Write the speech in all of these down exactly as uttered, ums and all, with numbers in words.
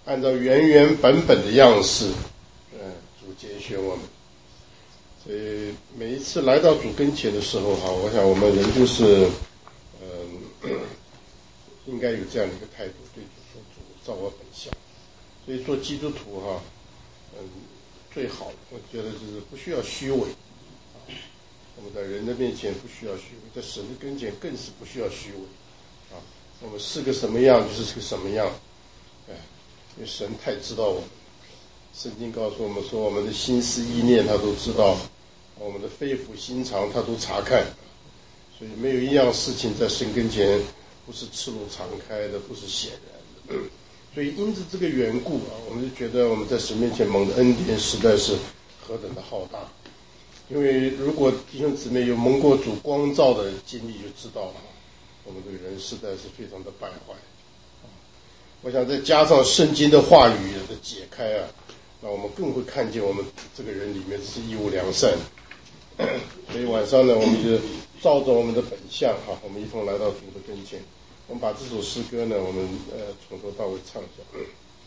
按照原原本本的样式，嗯，主拣选我们。所以每一次来到主跟前的时候，哈，我想我们人就是，嗯，应该有这样的一个态度，对主说：“主照我本相。”所以做基督徒，哈，嗯，最好我觉得就是不需要虚伪。我们在人的面前不需要虚伪，在神的跟前更是不需要虚伪。啊，我们是个什么样就是个什么样。哎，因为神太知道我们。圣经告诉我们说，我们的心思意念他都知道，我们的肺腑心肠他都查看。所以没有一样事情在神跟前不是赤露敞开的，不是显然的。所以因着这个缘故啊，我们就觉得我们在神面前蒙的恩典实在是何等的浩大。因为如果弟兄姊妹有蒙过主光照的经历，就知道了，我们这个人实在是非常的败坏。我想再加上圣经的话语的解开啊，那我们更会看见我们这个人里面是义无良善。所以晚上呢，我们就照着我们的本相哈，我们一同来到主的跟前。我们把这首诗歌呢，我们呃从头到尾唱一下。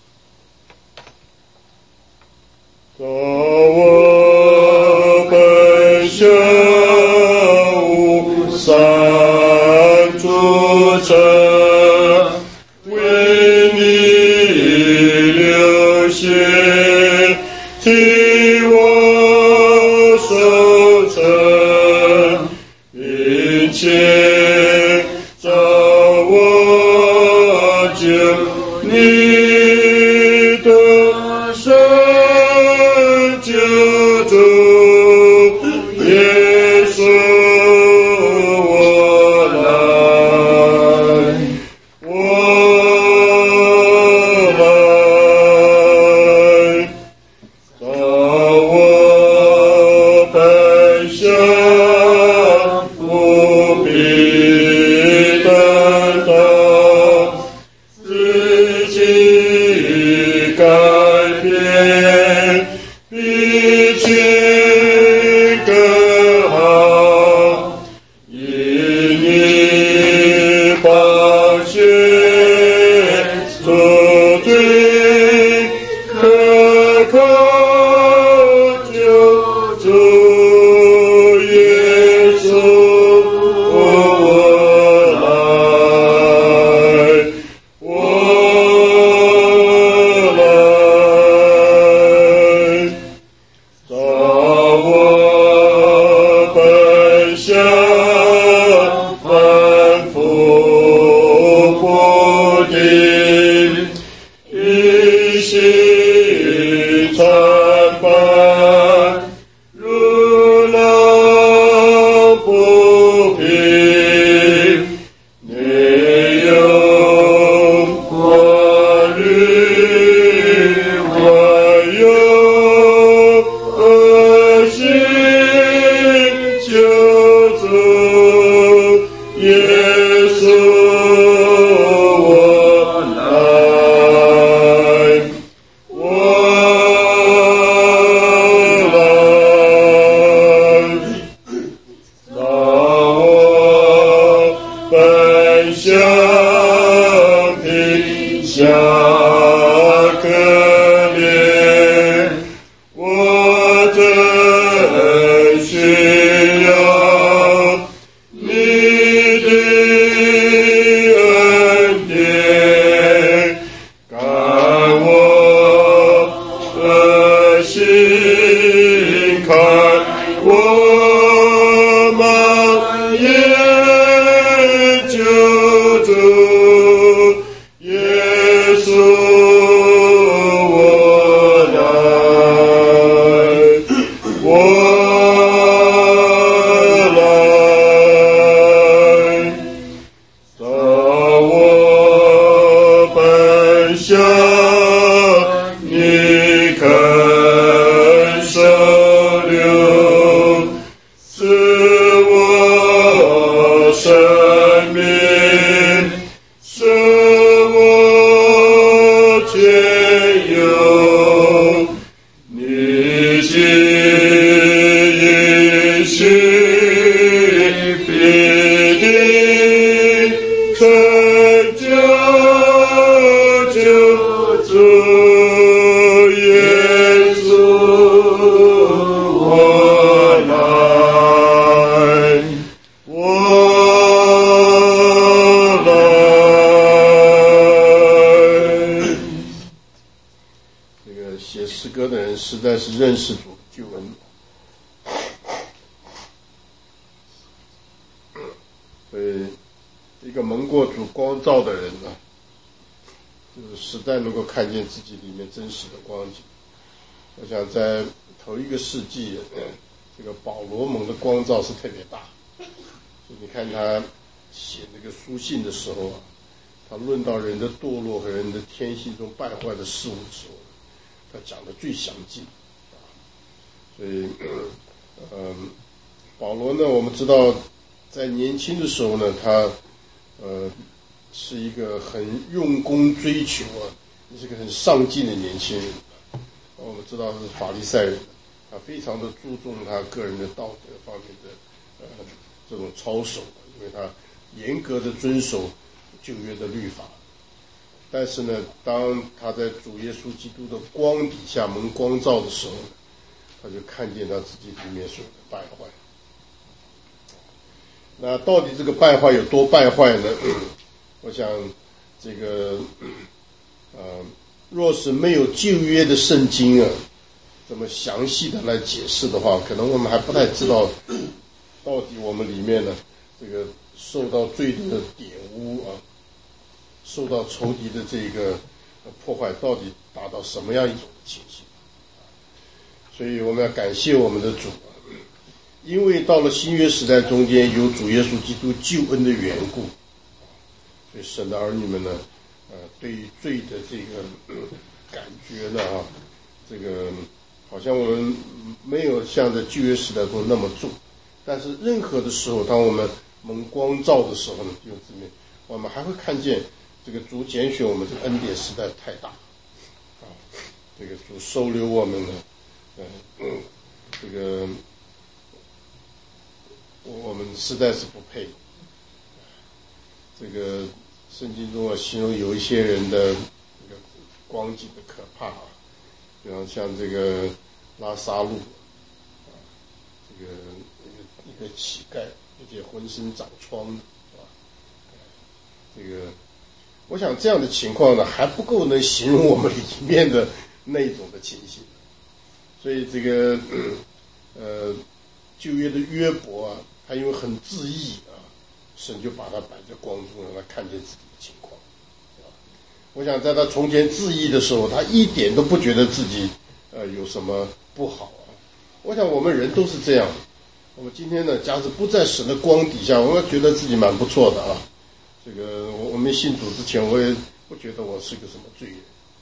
照我本相无三诸尘，为你流血，替我受成，并且照我救你的生。救主耶稣，我来，我来，照我本相不必等到自己改变。比前更好，因你宝血赎罪，可靠救主耶稣，我来，我成就救主。 人实在是认识主的救恩。所以，一个蒙过主光照的人呢，就是实在能够看见自己里面真实的光景。我想在头一个世纪，这个保罗蒙的光照是特别大。所以你看他写这个书信的时候啊，他论到人的堕落和人的天性中败坏的事物的时候，他讲的最详尽啊。所以，呃，保罗呢，我们知道，在年轻的时候呢，他呃是一个很用功追求啊，也是个很上进的年轻人。我们知道是法利赛人，他非常的注重他个人的道德方面的呃这种操守，因为他严格的遵守旧约的律法。但是呢，当他在主耶稣基督的光底下蒙光照的时候呢，他就看见他自己里面所有的败坏。那到底这个败坏有多败坏呢？我想这个呃若是没有旧约的圣经啊这么详细的来解释的话，可能我们还不太知道到底我们里面呢这个受到罪的玷污啊，受到仇敌的这个破坏到底达到什么样一种情形。所以我们要感谢我们的主，因为到了新约时代中间有主耶稣基督救恩的缘故，所以神的儿女们呢呃，对于罪的这个、呃、感觉呢啊，这个好像我们没有像在旧约时代中那么重，但是任何的时候，当我们蒙光照的时候呢，弟兄姊妹，我们还会看见这个主拣选我们，这个恩典实在太大啊！这个主收留我们呢，呃嗯，这个我们实在是不配。这个圣经中啊，形容有一些人的这个光景的可怕啊，比方像这个拉撒路啊，这个一个一个乞丐，而且浑身长疮的啊，这个我想这样的情况呢，还不够能形容我们里面的那种的情形。所以这个呃旧约的约伯啊，他因为很自义啊，神就把他摆在光中，让他看见自己的情况。我想在他从前自义的时候，他一点都不觉得自己呃有什么不好啊。我想我们人都是这样。我们今天呢，假使不在神的光底下，我觉得自己蛮不错的啊。这个我没信主之前，我也不觉得我是个什么罪人。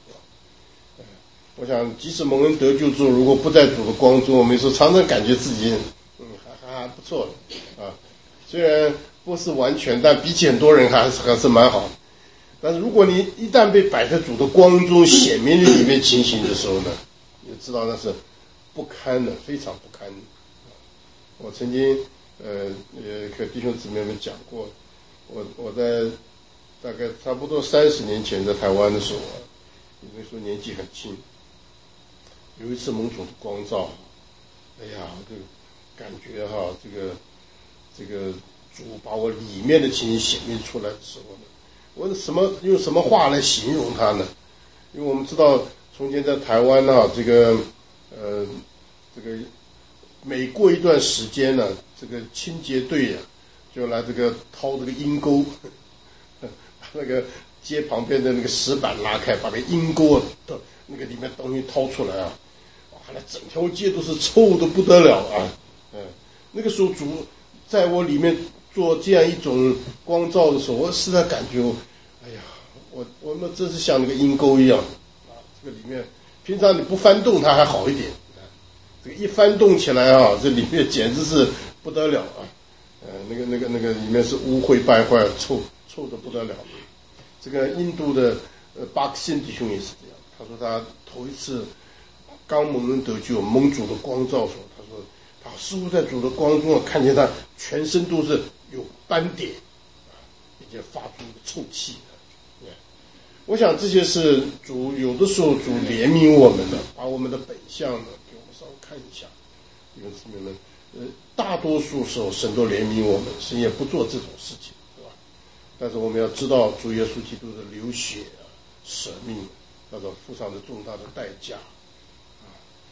我想，即使蒙恩得救之后，如果不在主的光中，我们说常常感觉自己嗯还还不错的啊。虽然不是完全，但比起很多人还是还是蛮好的。但是如果你一旦被摆在主的光中显明里面情形的时候呢，你就知道那是不堪的，非常不堪的。我曾经呃也和弟兄姊妹们讲过，我我在大概差不多三十年前在台湾的时候啊，那时候年纪很轻，有一次蒙主的光照，哎呀，这个感觉哈，这个这个主把我里面的情形显明出来的时候呢，我什么用什么话来形容它呢？因为我们知道从前在台湾啊，这个呃这个每过一段时间呢，这个清洁队呀、啊、就来这个掏这个阴沟，把那个街旁边的那个石板拉开，把那个阴沟的那个里面东西掏出来啊，哇，那整条街都是臭的不得了啊！嗯，那个时候主在我里面做这样一种光照的时候，我实在感觉，哎呀，我我们真是像那个阴沟一样啊！这个里面平常你不翻动它还好一点，这个一翻动起来啊，这里面简直是不得了啊！呃，那个那个那个里面是污秽败坏，臭臭的不得了。这个印度的呃巴克辛弟兄也是这样，他说他头一次刚蒙恩得救，蒙主的光照的时候，他说他似乎在主的光中看见他全身都是有斑点，并且发出臭气。我想这些是主有的时候主怜悯我们的，把我们的本相呢给我们稍微看一下。弟兄姊妹们，呃，大多数时候神都怜悯我们，神也不做这种事情，是吧？但是我们要知道主耶稣基督的流血啊、舍命，那种付上的重大的代价啊，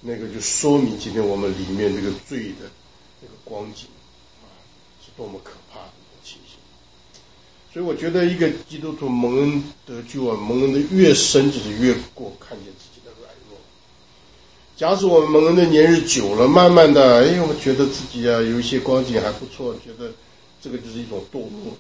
那个就说明今天我们里面这个罪的这个光景啊，是多么可怕的一个情形。所以我觉得一个基督徒蒙恩得救啊，蒙恩的越深，就是越过看见自己的软弱。假使我们蒙恩的年日久了，慢慢的，哎，我们觉得自己啊有一些光景还不错，觉得这个就是一种堕落。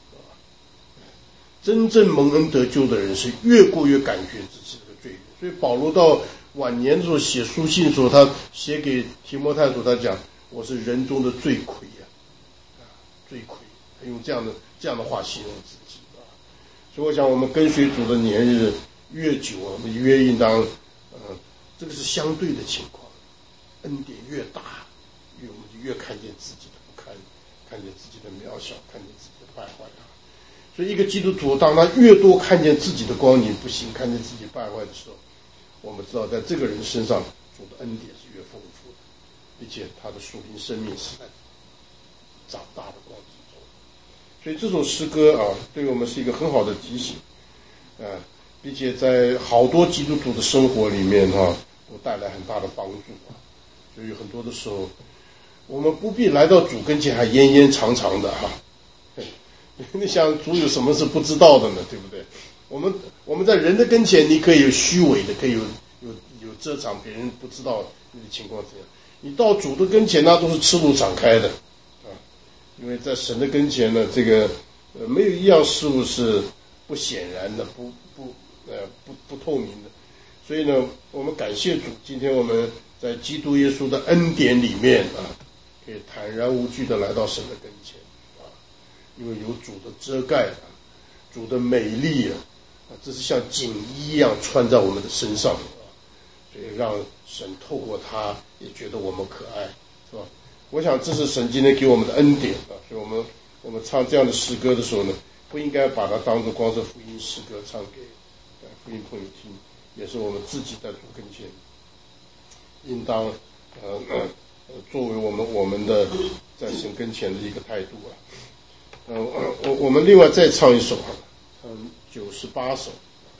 真正蒙恩得救的人是越过越感觉自己的罪。所以保罗到晚年的时候写书信的时候，他写给提摩太的时候，他讲我是人中的罪魁啊，罪魁，他用这样的这样的话形容自己啊。所以我想我们跟随主的年日越久啊，我们越应当呃，这个是相对的情况，恩典越大，越我们就越看见自己的不堪，看见自己的渺小，看见自己的败坏啊。所以一个基督徒当他越多看见自己的光景不行，看见自己败坏的时候，我们知道在这个人身上主的恩典是越丰富的，并且他的属灵生命是在长大的光景中。所以这首诗歌啊，对我们是一个很好的提醒啊，并且在好多基督徒的生活里面哈、啊，都带来很大的帮助啊。所以很多的时候我们不必来到主跟前还延延长长的哈、啊。你想主有什么是不知道的呢？对不对？我们我们在人的跟前，你可以有虚伪的，可以有有有遮藏，别人不知道你的情况怎样。你到主的跟前，那都是赤露敞开的啊！因为在神的跟前呢，这个呃没有一样事物是不显然的，不不呃不不透明的。所以呢，我们感谢主，今天我们在基督耶稣的恩典里面啊，可以坦然无惧的来到神的跟前。因为有主的遮盖啊，主的美丽啊，啊，这是像锦衣一样穿在我们的身上啊，所以让神透过它也觉得我们可爱，是吧？我想这是神今天给我们的恩典啊，所以我们我们唱这样的诗歌的时候呢，不应该把它当作光是福音诗歌唱给呃福音朋友听，也是我们自己在主跟前，应当呃呃作为我们我们的在神跟前的一个态度啊。呃，我我们另外再唱一首哈，嗯，九十八首，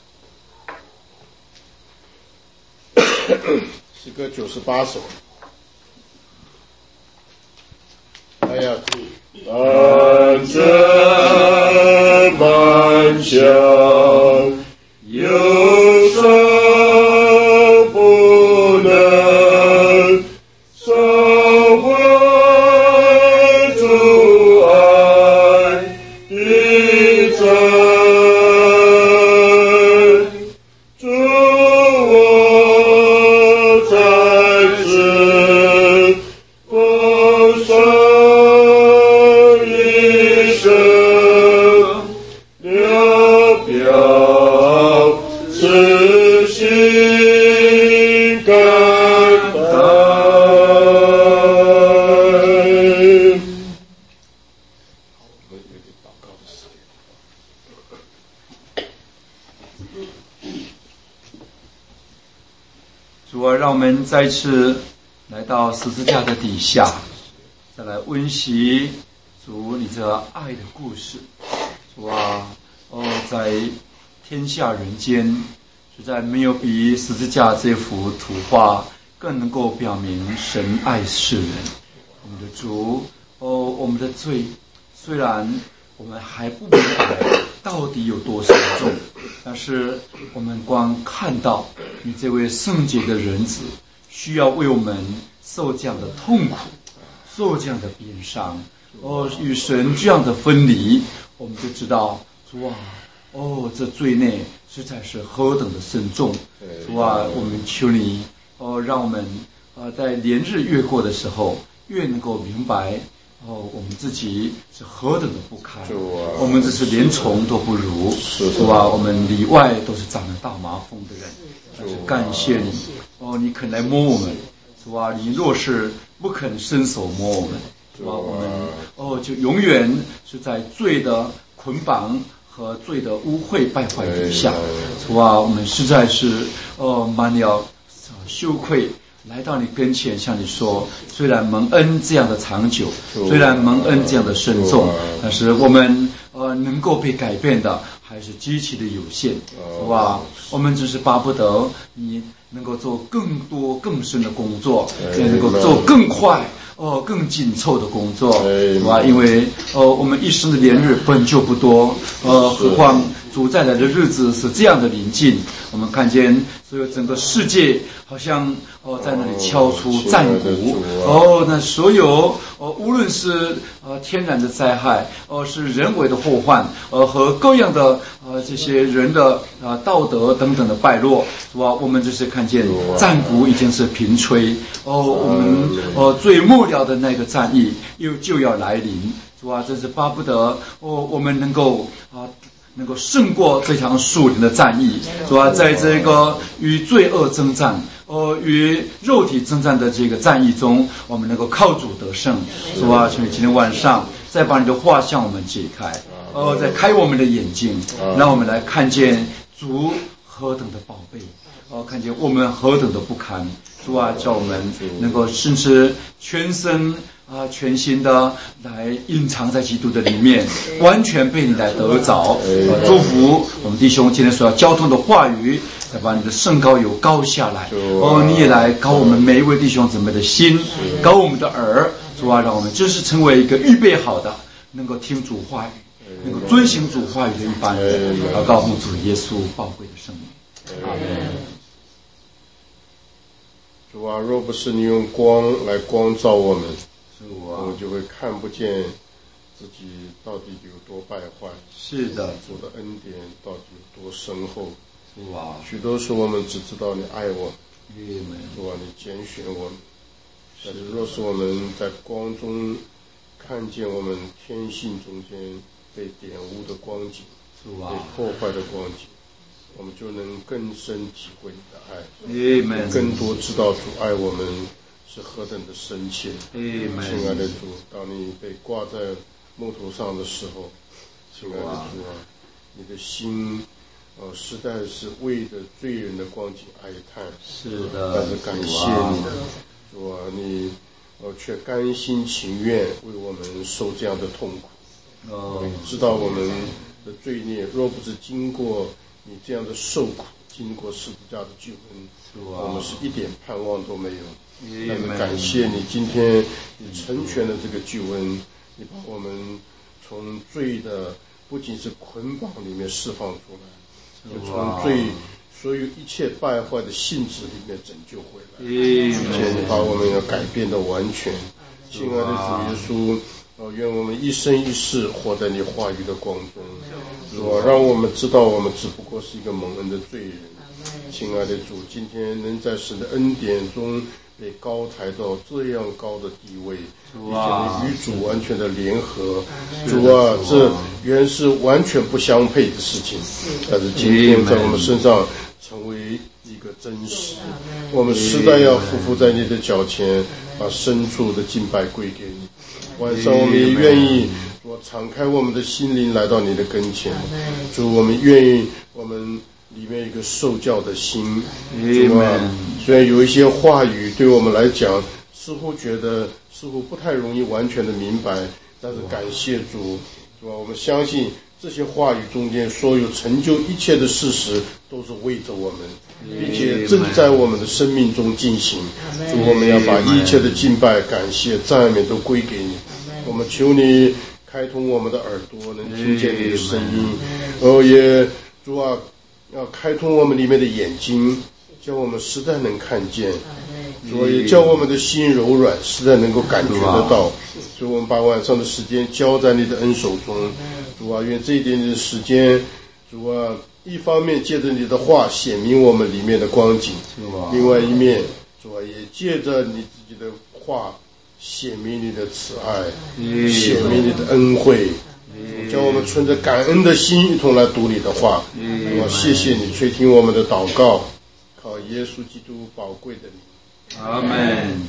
诗歌九十八首。哎呀，满城满乡，忧伤不能收回。 再次来到十字架的底下，再来温习主你这爱的故事。主啊，哦，在天下人间，实在没有比十字架这幅图画更能够表明神爱世人。我们的主，哦，我们的罪，虽然我们还不明白到底有多深重，但是我们光看到你这位圣洁的人子需要为我们受这样的痛苦，受这样的鞭伤，哦，与神这样的分离，我们就知道主啊，哦，这罪孽实在是何等的深重。主啊，我们求你，哦，让我们呃在连日越过的时候，越能够明白，哦，我们自己是何等的不堪，我们这是连虫都不如。主啊，我们里外都是长了大麻风的人，但是感谢你，哦，你肯来摸我们。主啊，你若是不肯伸手摸我们，主啊，我们哦就永远是在罪的捆绑和罪的污秽败坏底下。主啊，我们实在是哦满了羞愧，来到你跟前向你说，虽然蒙恩这样的长久，虽然蒙恩这样的深重，但是我们呃能够被改变的还是极其的有限，是吧？我们只是巴不得你能够做更多更深的工作，也能够做更快哦更紧凑的工作，是吧？因为呃我们一生的年日本就不多，呃何况主再来的日子是这样的临近，我们看见所有整个世界好像哦在那里敲出战鼓，哦那所有哦无论是呃天然的灾害，哦是人为的祸患，呃和各样的呃这些人的啊、呃、道德等等的败落，是吧？我们就是看见战鼓已经是频吹，哦我们哦最末了的那个战役又就要来临，是吧？真是巴不得哦我们能够啊。能够胜过这场属灵的战役，是吧？在这个与罪恶征战、呃与肉体征战的这个战役中，我们能够靠主得胜，是吧？所以今天晚上再把你的话向我们解开，呃，再开我们的眼睛，让我们来看见主何等的宝贝，呃，看见我们何等的不堪，主啊，叫我们能够甚至全身。啊，全心的来隐藏在基督的里面，完全被你来得着。呃、祝福我们弟兄今天所要交通的话语，再把你的圣膏油膏下来。哦，你也来膏我们每一位弟兄姊妹的心，膏我们的耳，主啊，让我们就是成为一个预备好的，能够听主话语，能够遵行主话语的一般人。祷告奉主耶稣宝贵的圣名。阿门。 主啊，若不是你用光来光照我们，我们就会看不见自己到底有多败坏。 是的， 主的恩典到底有多深厚。 哇！ 许多时我们只知道你爱我，主啊，你拣选我们。但是若是我们在光中看见我们天性中间被玷污的光景，被破坏的光景，我们就能更深体会你的爱，更多知道主爱我们是何等的深切。亲爱的主，当你被挂在木头上的时候，亲爱的主啊，你的心呃实在是为着罪人的光景哀叹。 是的， 但是感谢你，主啊，你呃却甘心情愿为我们受这样的痛苦。哦，知道我们的罪孽，若不是经过你这样的受苦，经过十字架的救恩，我们是一点盼望都没有。但是感谢你，今天你成全了这个救恩，你把我们从罪的不仅是捆绑里面释放出来，就从罪所有一切败坏的性质里面拯救回来，而且你把我们要改变的完全。亲爱的主耶稣，哦，愿我们一生一世活在你话语的光中，主啊，让我们知道我们只不过是一个蒙恩的罪人。亲爱的主，今天能在神的恩典中被高抬到这样高的地位，并且与主完全的联合，主啊，这原是完全不相配的事情，但是今天在我们身上成为一个真实。我们实在要匍匐在你的脚前，把深处的敬拜归给你。晚上我们也愿意主敞开我们的心灵来到你的跟前，主，我们愿意我们里面一个受教的心，主啊，虽然有一些话语对我们来讲似乎觉得似乎不太容易完全的明白，但是感谢主，主啊，我们相信这些话语中间所有成就一切的事实都是为着我们，并且正在我们的生命中进行。主，我们要把一切的敬拜、感谢、赞美都归给你。我们求你开通我们的耳朵，能听见你的声音，哦也主啊，要开通我们里面的眼睛，叫我们实在能看见，所以叫我们的心柔软，实在能够感觉得到。所以我们把晚上的时间交在你的恩手中，主啊，愿这一点点的时间，主啊，一方面借着你的话显明我们里面的光景，另外一面，主啊，也借着你自己的话显明你的慈爱，显明你的恩惠，叫我们存着感恩的心一同来读你的话。我谢谢你垂听我们的祷告，靠耶稣基督宝贵的名。 阿们。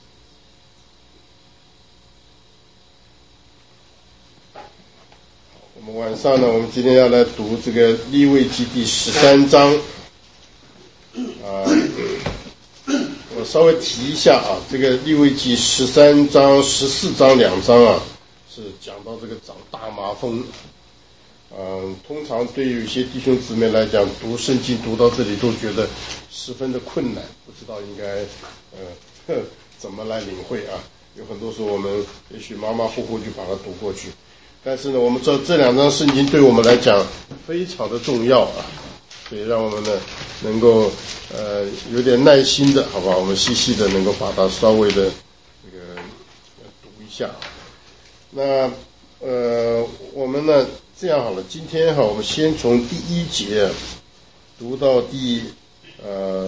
我们晚上呢，我们今天要来读这个利未记第十三章。啊，我稍微提一下啊，这个利未记十三章、十四章两章啊，是讲到这个长大麻风。啊， 嗯，通常对于一些弟兄姊妹来讲，读圣经读到这里都觉得十分的困难，不知道应该呃怎么来领会啊。有很多时候我们也许马马虎虎就把它读过去，但是呢，我们知道这两章圣经对我们来讲非常的重要啊，所以让我们呢能够呃有点耐心的，好吧，我们细细的能够把它稍微的这个读一下。那呃我们呢这样好了，今天哈，我们先从第一节读到第呃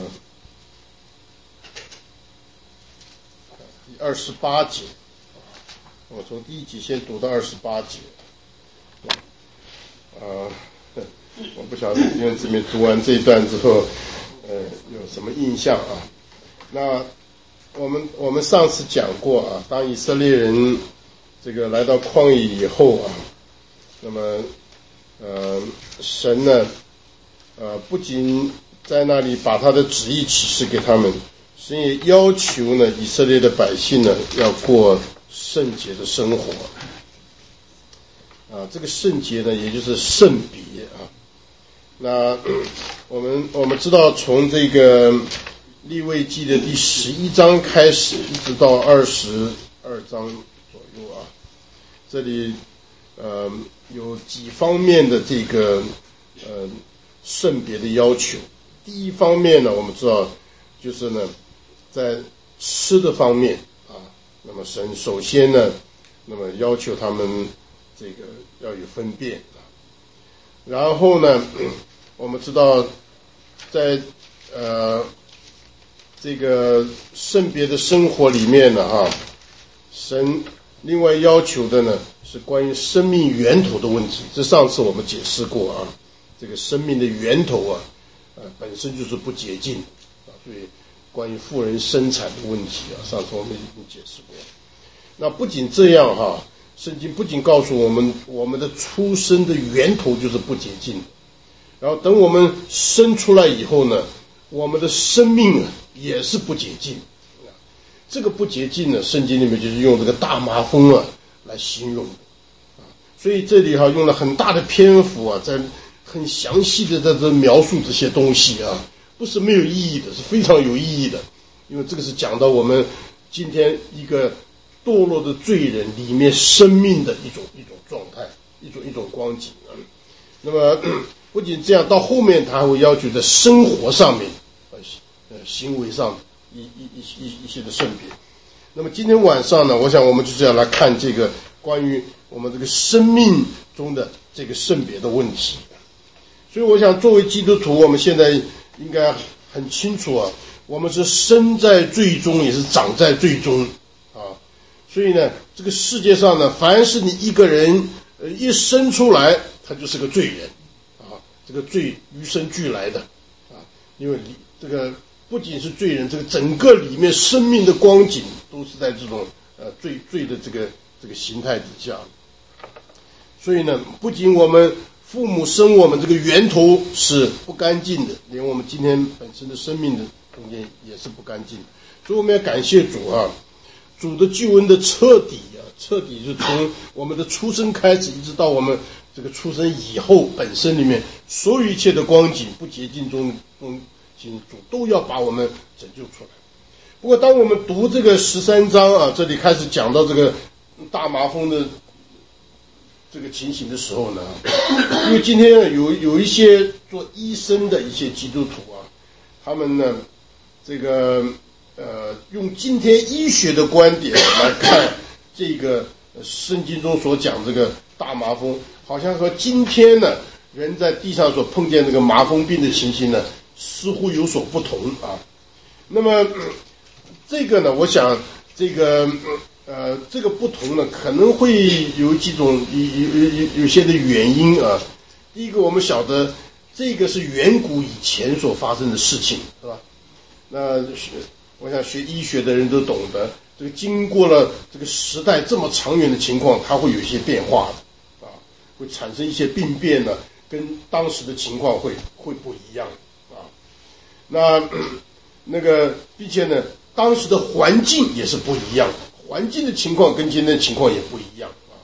第二十八节。我从第一节先读到二十八节。呃，我不晓得弟兄姊妹读完这一段之后，呃，有什么印象啊？那我们我们上次讲过啊，当以色列人这个来到旷野以后啊，那么呃，神呢，呃，不仅在那里把他的旨意启示给他们，神也要求呢，以色列的百姓呢，要过圣洁的生活。啊，这个圣洁呢，也就是圣别啊。那我们我们知道，从这个利未记的第十一章开始，一直到二十二章左右啊，这里呃有几方面的这个呃圣别的要求。第一方面呢，我们知道就是呢，在吃的方面啊，那么神首先呢，那么要求他们这个要有分辨啊。然后呢，我们知道在呃这个圣别的生活里面呢，哈，神另外要求的呢是关于生命源头的问题。这上次我们解释过啊，这个生命的源头啊，呃本身就是不洁净啊，所以关于妇人生产的问题啊，上次我们已经解释过。那不仅这样哈，圣经不仅告诉我们我们的出生的源头就是不洁净的，然后等我们生出来以后呢，我们的生命啊也是不洁净。这个不洁净呢，圣经里面就是用这个大麻风啊来形容的啊，所以这里哈用了很大的篇幅啊，在很详细的在这描述这些东西啊，不是没有意义的，是非常有意义的，因为这个是讲到我们今天一个堕落的罪人里面生命的一种一种状态，一种一种光景啊。那么不仅这样，到后面他还会要求在生活上面，呃，行为上一一一一一些的圣别。那么今天晚上呢，我想我们就是要来看这个关于我们这个生命中的这个圣别的问题。所以我想，作为基督徒，我们现在应该很清楚啊，我们是生在罪中，也是长在罪中啊。所以呢，这个世界上呢，凡是你一个人呃一生出来，他就是个罪人啊，这个罪与生俱来的啊，因为这个不仅是罪人，这个整个里面生命的光景都是在这种呃罪罪的这个这个形态底下。所以呢，不仅我们父母生我们这个源头是不干净的，连我们今天本身的生命的中间也是不干净的。所以我们要感谢主啊，主的救恩的彻底啊，彻底是从我们的出生开始，一直到我们这个出生以后，本身里面所有一切的光景不洁净中中主都要把我们拯救出来。不过当我们读这个十三章啊，这里开始讲到这个大麻风的这个情形的时候呢，因为今天有有一些做医生的一些基督徒啊，他们呢这个呃用今天医学的观点来看这个圣经中所讲这个大麻风，好像说今天呢人在地上所碰见这个麻风病的情形呢似乎有所不同啊。那么、呃、这个呢，我想这个呃，这个不同呢，可能会有几种有有有有些的原因啊。第一个，我们晓得这个是远古以前所发生的事情，是吧？那我想学医学的人都懂得，这个经过了这个时代这么长远的情况，它会有一些变化的啊，会产生一些病变呢，跟当时的情况会会不一样啊。那那个，并且呢，当时的环境也是不一样的。环境的情况跟今天的情况也不一样啊，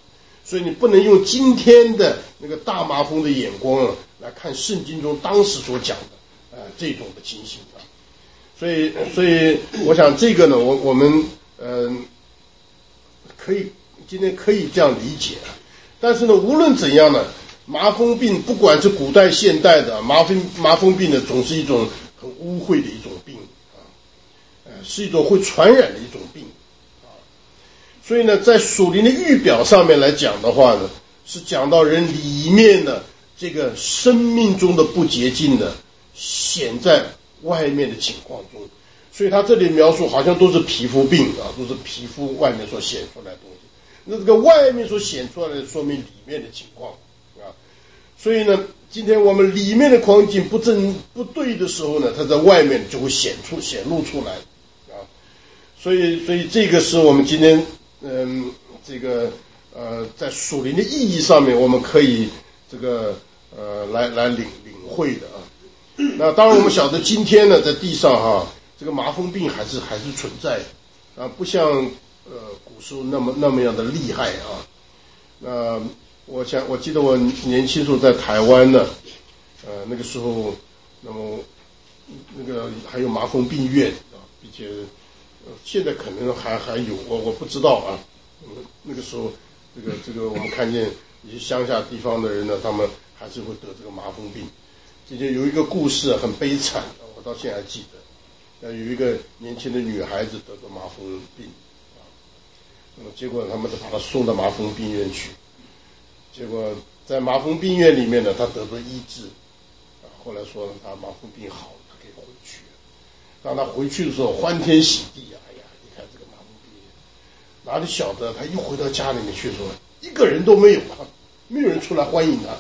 所以你不能用今天的那个大麻风的眼光啊来看圣经中当时所讲的呃这种的情形啊。所以所以我想这个呢，我我们嗯、呃、可以今天可以这样理解啊。但是呢，无论怎样呢，麻风病不管是古代现代的麻风麻风病呢，总是一种很污秽的一种病啊，呃，是一种会传染的一种病啊。所以呢，在属灵的预表上面来讲的话呢，是讲到人里面的这个生命中的不洁净的显在外面的情况中。所以他这里描述好像都是皮肤病啊，都是皮肤外面所显出来的东西。那这个外面所显出来的，说明里面的情况啊。所以呢，今天我们里面的光景不正不对的时候呢，它在外面就会显出显露出来啊。所以，所以这个是我们今天嗯，这个呃，在属灵的意义上面，我们可以这个呃来来领领会的啊。那当然，我们晓得今天呢，在地上哈，这个麻风病还是还是存在啊，不像呃古时候那么那么样的厉害啊。那我想，我记得我年轻时候在台湾呢，呃，那个时候，那么那个还有麻风病院啊，并且呃现在可能还还有，我我不知道啊。嗯，那个时候，这个这个我们看见一些乡下地方的人呢，他们还是会得这个麻风病。这就有一个故事很悲惨，我到现在还记得，呃，有一个年轻的女孩子得过麻风病啊，那么结果他们就把她送到麻风病院去，结果在麻风病院里面呢，她得到医治，啊，后来说她麻风病好了，她可以回去。当她回去的时候，欢天喜地啊，哎呀，你看这个麻风病院，哪里晓得她一回到家里面去说，一个人都没有啊，没有人出来欢迎她。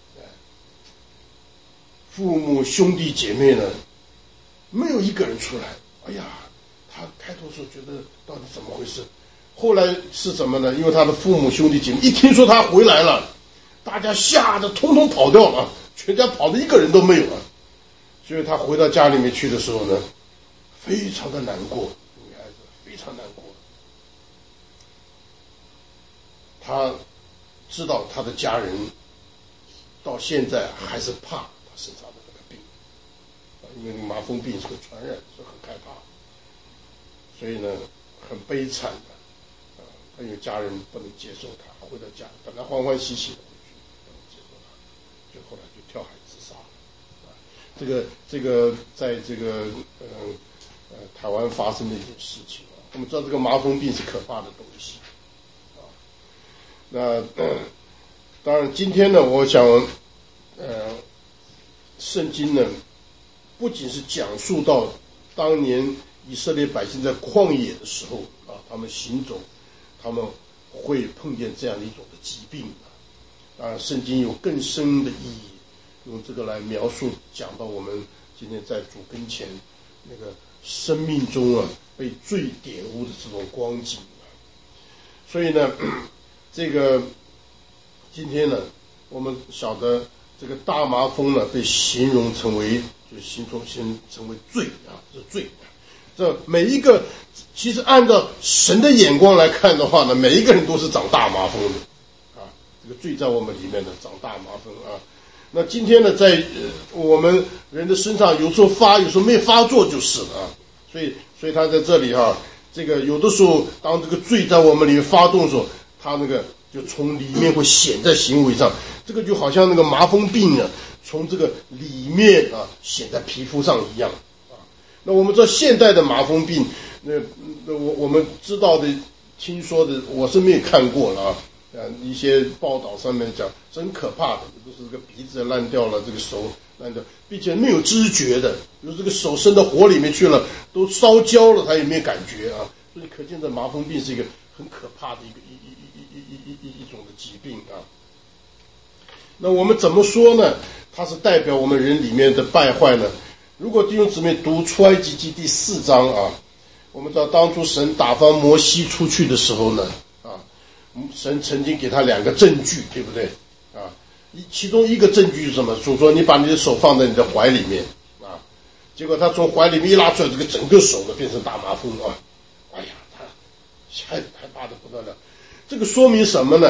父母兄弟姐妹呢，没有一个人出来。哎呀，他开头时候觉得到底怎么回事？后来是什么呢？因为他的父母兄弟姐妹一听说他回来了，大家吓得统统跑掉了，全家跑的一个人都没有了。所以他回到家里面去的时候呢，非常的难过，女孩子非常难过。他知道他的家人到现在还是怕身上的这个病，因为麻风病是个传染，是很害怕，所以呢，很悲惨的，啊，他有家人不能接受他，回到家本来欢欢喜喜的回去，不能接受他，就后来就跳海自杀了，啊，这个这个在这个呃呃台湾发生的一件事情啊，我们知道这个麻风病是可怕的东西，啊，那、呃、当然今天呢，我想呃。圣经呢，不仅是讲述到当年以色列百姓在旷野的时候啊，他们行走，他们会碰见这样的一种的疾病啊，圣经有更深的意义，用这个来描述，讲到我们今天在主跟前那个生命中啊被罪玷污的这种光景啊，所以呢，这个今天呢，我们晓得。这个大麻风呢，被形容成为就形容形成为罪啊，是罪。这每一个其实按照神的眼光来看的话呢，每一个人都是长大麻风的啊。这个罪在我们里面的长大麻风啊。那今天呢，在、呃、我们人的身上，有时候发，有时候没发作就是了啊。所以，所以他在这里哈、啊，这个有的时候当这个罪在我们里面发动的时候，他那个就从里面会显在行为上。这个就好像那个麻风病啊，从这个里面啊显在皮肤上一样啊。那我们知道现代的麻风病，那那我我们知道的、听说的，我是没有看过了啊。啊，一些报道上面讲，真可怕的，都是这个鼻子烂掉了，这个手烂掉，并且没有知觉的，比如这个手伸到火里面去了，都烧焦了，他也没有感觉啊。所以可见这麻风病是一个很可怕的一个一一一一一一一一种的疾病啊。那我们怎么说呢？它是代表我们人里面的败坏呢？如果弟兄姊妹读出埃及记第四章啊，我们知道当初神打发摩西出去的时候呢，啊，神曾经给他两个证据，对不对？啊，其中一个证据是什么？主说你把你的手放在你的怀里面啊，结果他从怀里面一拉出来，这个整个手呢变成大麻风啊！哎呀，他害害怕的不得了。这个说明什么呢？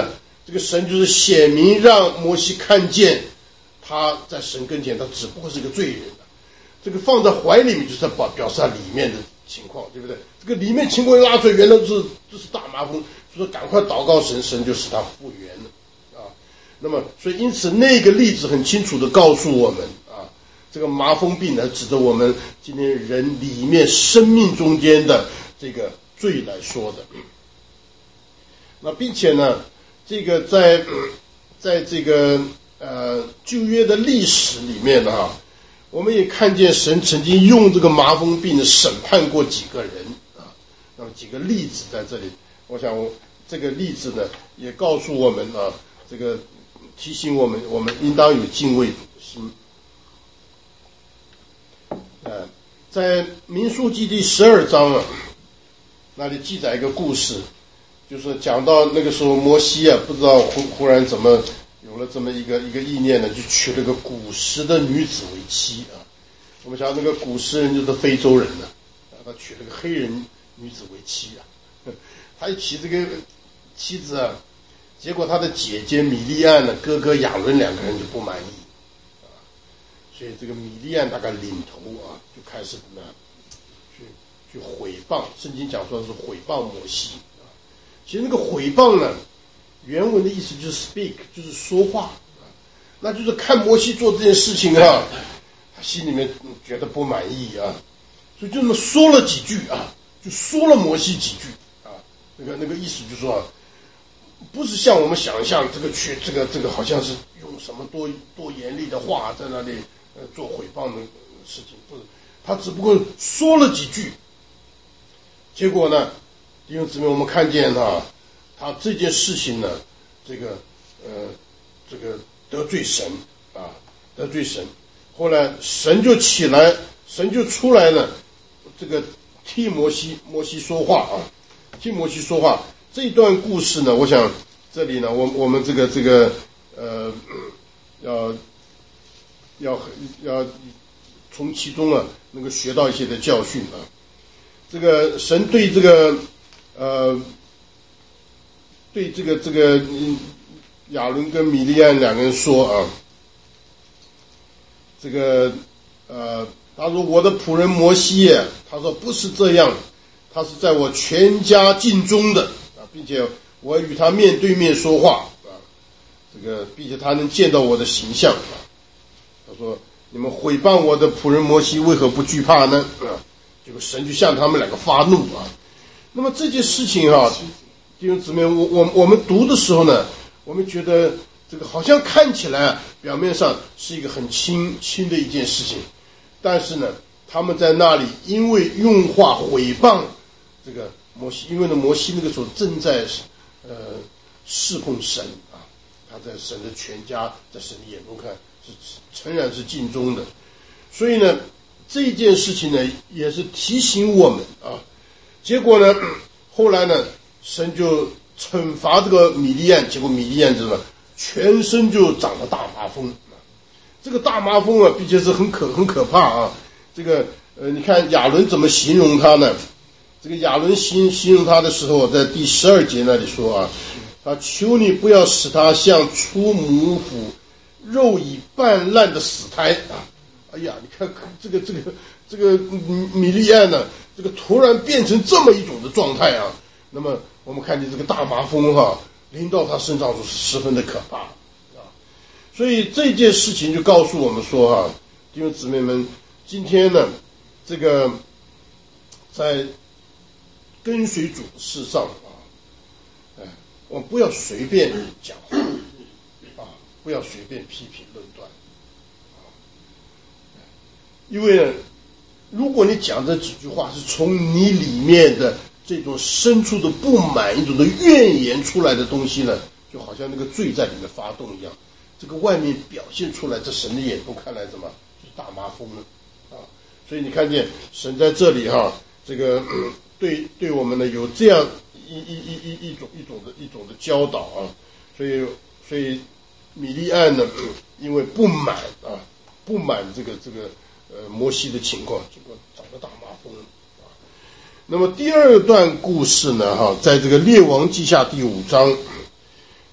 这个神就是显明让摩西看见他在神跟前他只不过是个罪人，这个放在怀里面就是在表表示他里面的情况，对不对？这个里面情况一拉出来，原来是这是大麻风，所以说赶快祷告神，神就使他复原了啊。那么所以因此那个例子很清楚的告诉我们啊，这个麻风病呢指着我们今天人里面生命中间的这个罪来说的。那并且呢，这个在在这个呃旧约的历史里面呢，哈，我们也看见神曾经用这个麻风病审判过几个人啊，那么几个例子在这里，我想我这个例子呢也告诉我们啊，这个提醒我们，我们应当有敬畏主的心。呃，在民数记第十二章啊，那里记载一个故事。就是讲到那个时候，摩西啊，不知道忽忽然怎么有了这么一个一个意念呢，就娶了个古时的女子为妻啊。我们想那个古时人就是非洲人呢，啊，他娶了个黑人女子为妻啊。他一娶这个妻子啊，结果他的姐姐米利暗呢，哥哥亚伦两个人就不满意啊，所以这个米利暗大概领头啊，就开始呢去去毁谤，圣经讲说是毁谤摩西。其实那个毁谤呢，原文的意思就是 speak， 就是说话，那就是看摩西做这件事情啊，他心里面觉得不满意啊，所以就那么说了几句啊，就说了摩西几句啊，那个那个意思就是说，不是像我们想象这个去这个这个好像是用什么多多严厉的话在那里呃做毁谤的事情，不是，他只不过说了几句，结果呢？弟兄姊妹，我们看见哈，他这件事情呢，这个呃，这个得罪神啊，得罪神。后来神就起来，神就出来了，这个替摩西摩西说话啊，替摩西说话。这一段故事呢，我想这里呢，我我们这个这个呃，要要要从其中啊，能够学到一些的教训啊。这个神对这个。呃，对这个这个亚伦跟米利暗两个人说啊，这个呃，他说我的仆人摩西，他说不是这样，他是在我全家尽忠的啊，并且我与他面对面说话啊，这个并且他能见到我的形象啊。他说你们毁谤我的仆人摩西，为何不惧怕呢？啊，结果神就向他们两个发怒啊。那么这件事情哈、啊，弟兄姊妹，我我我们读的时候呢，我们觉得这个好像看起来表面上是一个很轻轻的一件事情，但是呢，他们在那里因为用话毁谤这个摩西，因为呢摩西那个时候正在呃侍奉神啊，他在神的全家，在神的眼中看是诚然是尽忠的，所以呢这件事情呢也是提醒我们啊。结果呢，后来呢，神就惩罚这个米利暗，结果米利暗怎么全身就长了大麻风，这个大麻风啊，并且是很可很可怕啊。这个呃，你看亚伦怎么形容他呢？这个亚伦形形容他的时候，在第十二节那里说啊，他求你不要使他像出母腹肉已半烂的死胎啊！哎呀，你看这个这个这个米利暗呢？这个突然变成这么一种的状态啊，那么我们看见这个大麻风哈、啊、临到他身上是十分的可怕啊，所以这件事情就告诉我们说哈、啊，弟兄姊妹们，今天呢，这个在跟随主的事上啊，哎，我们不要随便讲话啊，不要随便批评论断啊，因为呢。如果你讲这几句话是从你里面的这种深处的不满、一种的怨言出来的东西呢，就好像那个罪在里面发动一样，这个外面表现出来，在神的眼中看来什么就是大麻风了啊！所以你看见神在这里哈、啊，这个、嗯、对对我们呢有这样一一一一一种一种的一种的教导啊，所以所以米利暗呢，因为不满啊，不满这个这个。呃，摩西的情况，结果长了大麻风啊。那么第二段故事呢，哈，在这个列王记下第五章，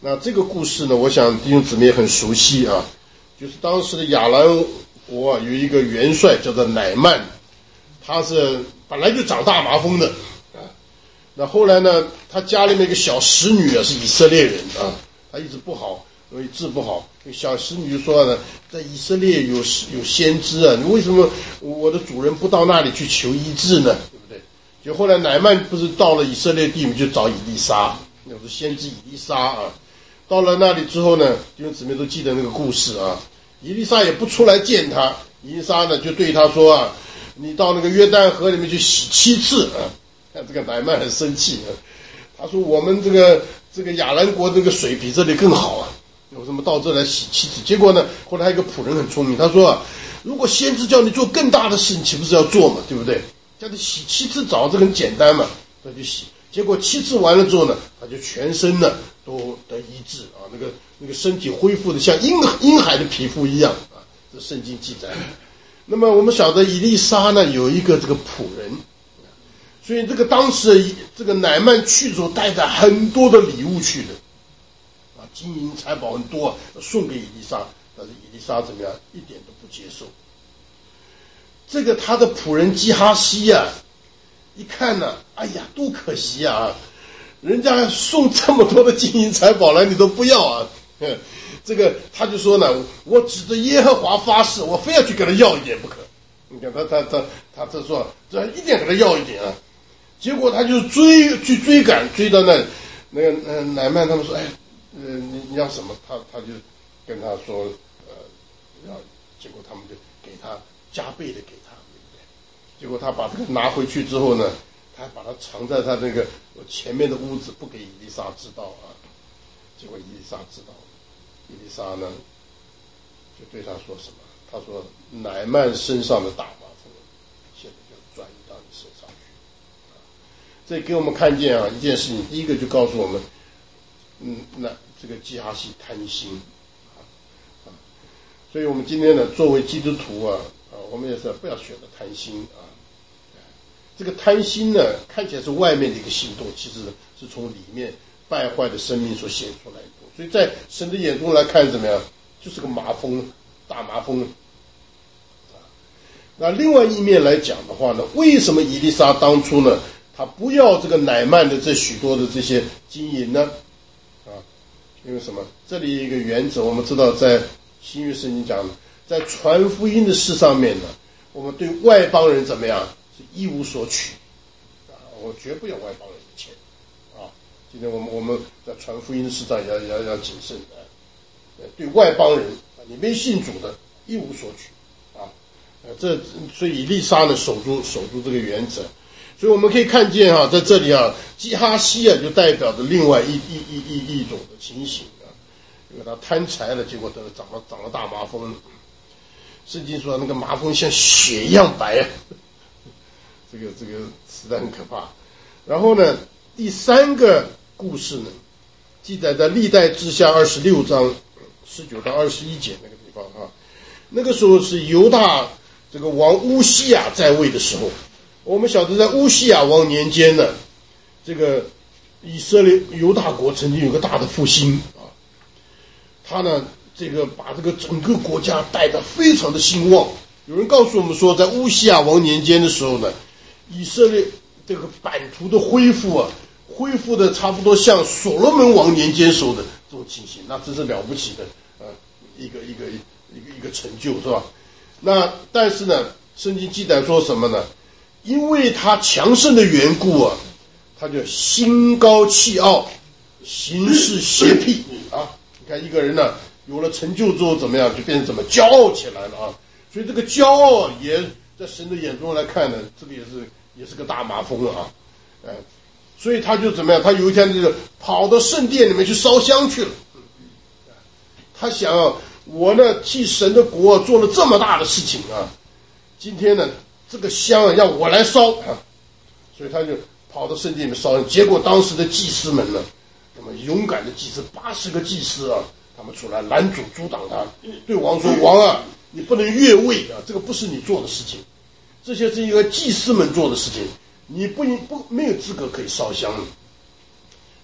那这个故事呢，我想弟兄姊妹也很熟悉啊，就是当时的亚兰国啊，有一个元帅叫做乃曼，他是本来就长大麻风的啊。那后来呢，他家里面一个小使女啊是以色列人啊，他一直不好，容易治不好。小使女就说呢，在以色列有有先知啊，你为什么我的主人不到那里去求医治呢？对不对？就后来乃曼不是到了以色列地，就找以利沙，那是先知以利沙啊。到了那里之后呢，弟兄姊妹都记得那个故事啊。以利沙也不出来见他，以利沙呢就对他说啊，你到那个约旦河里面去洗七次啊。看这个乃曼很生气啊，他说我们这个这个亚兰国这个水比这里更好啊。有什么到这来洗妻子？结果呢，后来还有一个仆人很聪明，他说啊，如果先知叫你做更大的事，你岂不是要做嘛？对不对？叫你洗七次澡，这很简单嘛，他就洗。结果七次完了之后呢，他就全身呢都得医治啊，那个那个身体恢复的像婴婴孩的皮肤一样啊，这圣经记载。那么我们晓得以利沙呢有一个这个仆人，所以这个当时这个乃曼去的时候带着很多的礼物去的。金银财宝很多，送给以利沙，但是以利沙怎么样？一点都不接受。这个他的仆人基哈西啊，一看呢，哎呀，多可惜啊！人家送这么多的金银财宝来，你都不要啊！这个他就说呢，我指着耶和华发誓，我非要去给他要一点不可。你看他他他他这说，这一定给他要一点啊！结果他就追去追赶，追到那那个呃乃曼他们说，哎。呃，你你要什么？他他就跟他说，呃，要，结果他们就给他加倍的给他，对不对？结果他把这个拿回去之后呢，他还把它藏在他那个前面的屋子，不给以利沙知道啊。结果以利沙知道了，以利沙呢，就对他说什么？他说：“乃曼身上的大麻风，现在就转移到你身上去。”啊，这给我们看见啊一件事情，第一个就告诉我们。嗯，那这个基哈西贪心啊啊，所以我们今天呢，作为基督徒啊啊，我们也是不要选择贪心啊。这个贪心呢，看起来是外面的一个行动，其实是从里面败坏的生命所显出来的。所以在神的眼中来看，怎么样，就是个麻风，大麻风啊。那另外一面来讲的话呢，为什么以利沙当初呢，他不要这个乃曼的这许多的这些金银呢？因为什么？这里有一个原则，我们知道在新约圣经讲，在传福音的事上面呢，我们对外邦人怎么样是一无所取啊，我绝不要外邦人的钱啊。今天我们我们在传福音的事上要要要谨慎啊，对外邦人啊，你没信主的一无所取啊。呃，这所以以利沙呢守住守住这个原则。所以我们可以看见啊，在这里啊，基哈西啊，就代表着另外一一一一一种的情形啊，因为他贪财了，结果得长了长了大麻风。圣经说那个麻风像血一样白啊，这个这个实在很可怕。然后呢，第三个故事呢，记载在历代志下二十六章十九到二十一节那个地方啊，那个时候是犹大这个王乌西雅在位的时候。我们晓得在乌西雅王年间呢，这个以色列犹大国曾经有个大的复兴啊，他呢这个把这个整个国家带得非常的兴旺。有人告诉我们说，在乌西雅王年间的时候呢，以色列这个版图的恢复啊，恢复的差不多像所罗门王年间时候的这种情形，那真是了不起的呃一个一个一个一个成就，是吧？那但是呢，圣经记载说什么呢？因为他强盛的缘故啊，他就心高气傲，行事邪僻啊。你看一个人呢，有了成就之后怎么样，就变成怎么骄傲起来了啊。所以这个骄傲也在神的眼中来看呢，这个也是也是个大麻风啊。哎，所以他就怎么样？他有一天这个跑到圣殿里面去烧香去了。他想啊，我呢替神的国做了这么大的事情啊，今天呢。这个香啊，要我来烧啊，所以他就跑到圣殿里面烧。结果当时的祭司们呢，那么勇敢的祭司八十个祭司啊，他们出来拦阻阻挡他，对王说：“王啊，你不能越位啊，这个不是你做的事情，这些是一个祭司们做的事情，你不不没有资格可以烧香。”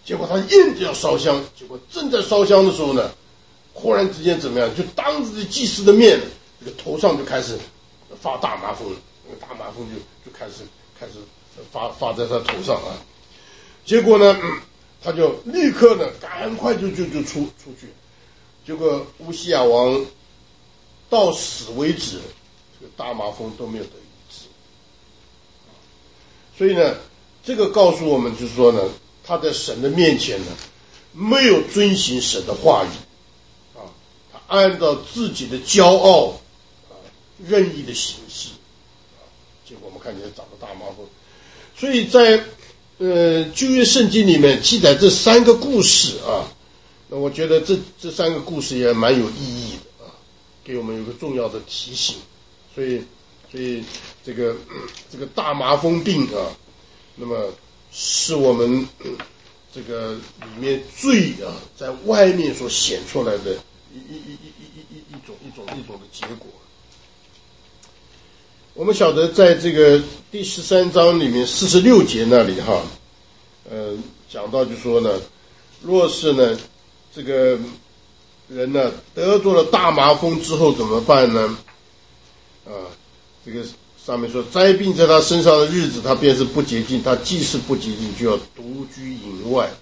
结果他硬着要烧香，结果正在烧香的时候呢，忽然之间怎么样？就当着这祭司的面，这个头上就开始发大麻风，那个大麻风就就开始开始发发在他头上啊。结果呢，嗯、他就立刻呢，赶快就就就出出去。结果乌西雅王到死为止，这个大麻风都没有得医治。所以呢，这个告诉我们就是说呢，他在神的面前呢，没有遵行神的话语啊，他按照自己的骄傲啊任意的行事啊，结果我们看见长了大麻风。所以在呃旧约圣经里面记载这三个故事啊，那我觉得这这三个故事也蛮有意义的啊，给我们有个重要的提醒。所以所以这个这个大麻风病啊，那么是我们这个里面罪啊，在外面所显出来的一一一一一一一种一种一种的结果。我们晓得，在这个第十三章里面四十六节那里哈，呃，讲到就说呢，若是呢这个人呢得着了大麻风之后怎么办呢？啊，这个上面说灾病在他身上的日子，他便是不洁净，他既是不洁净，就要独居营外。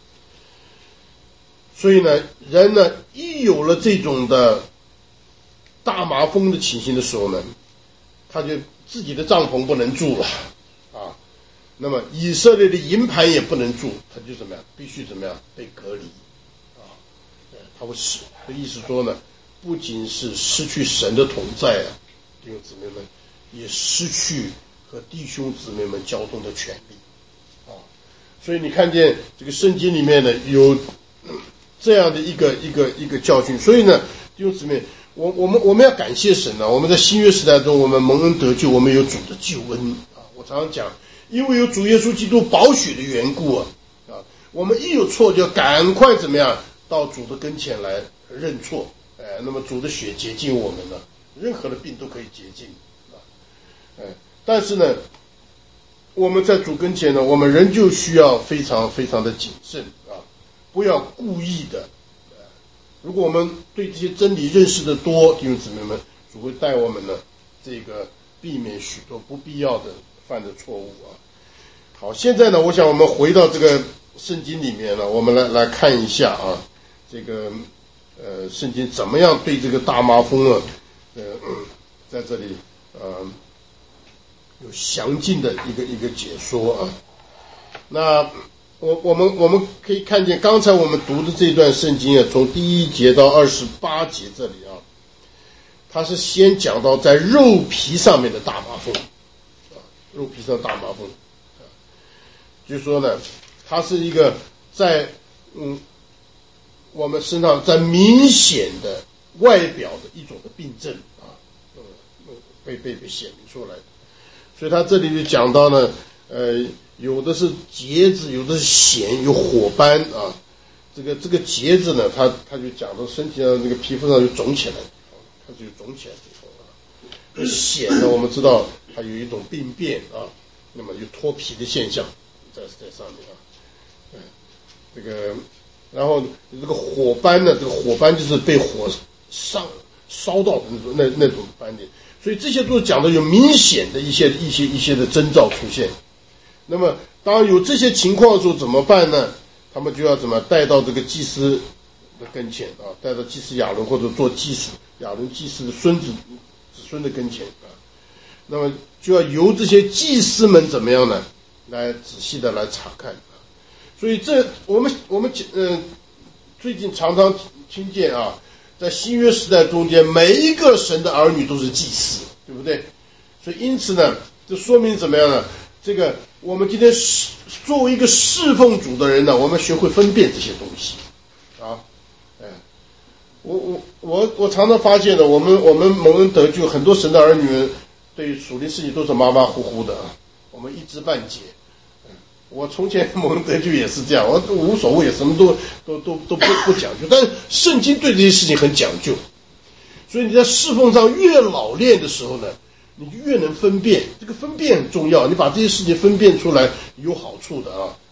所以呢，人呢一有了这种的大麻风的情形的时候呢，他就自己的帐篷不能住了啊，那么以色列的营盘也不能住，他就怎么样，必须怎么样被隔离啊，他会死。这意思说呢，不仅是失去神的同在啊，弟兄姊妹们，也失去和弟兄姊妹们交通的权利啊。所以你看见这个圣经里面呢有这样的一个一个一个教训。所以呢，弟兄姊妹，我我们我们要感谢神啊！我们在新约时代中，我们蒙恩得救，我们有主的救恩啊！我常常讲，因为有主耶稣基督宝血的缘故啊啊，我们一有错就要赶快怎么样到主的跟前来认错，哎，那么主的血洁净我们呢，任何的病都可以洁净啊，哎，但是呢，我们在主跟前呢，我们仍旧需要非常非常的谨慎啊，不要故意的。如果我们对这些真理认识的多，弟兄姊妹们，主会带我们呢，这个避免许多不必要的犯的错误啊。好，现在呢，我想我们回到这个圣经里面呢，我们来来看一下啊，这个呃，圣经怎么样对这个大麻风啊，呃，在这里呃有详尽的一个一个解说啊。那我我们我们可以看见，刚才我们读的这段圣经啊，从第一节到二十八节这里啊，它是先讲到在肉皮上面的大麻风，啊，肉皮上大麻风，啊，就是说呢，它是一个在嗯我们身上在明显的外表的一种的病症啊，嗯，被被被显明出来的，所以他这里就讲到呢，呃。有的是结子，有的是癣，有火斑啊。这个这个结子呢，它它就讲到身体上那个皮肤上就肿起来，它就肿起来这种啊。那癣呢，我们知道它有一种病变啊，那么有脱皮的现象在在上面啊。嗯，这个然后这个火斑呢，这个火斑就是被火上烧到的那种那那种斑点，所以这些都是讲的有明显的一些一些一些的征兆出现。那么当有这些情况的时候怎么办呢？他们就要怎么带到这个祭司的跟前啊，带到祭司亚伦或者做祭司亚伦祭司的孙子子孙的跟前啊。那么就要由这些祭司们怎么样呢？来仔细的来查看啊。所以这我们我们嗯、呃、最近常常听见啊，在新约时代中间，每一个神的儿女都是祭司，对不对？所以因此呢，这说明怎么样呢？这个我们今天作为一个侍奉主的人呢，我们学会分辨这些东西啊。哎，我我我我常常发现呢，我们我们蒙恩得救，很多神的儿女对属灵事情都是马马虎虎的啊，我们一知半解。我从前蒙恩得救也是这样，我无所谓，什么都都都都不不讲究。但是圣经对这些事情很讲究，所以你在侍奉上越老练的时候呢，你就越能分辨，这个分辨很重要，你把这些事情分辨出来有好处的啊，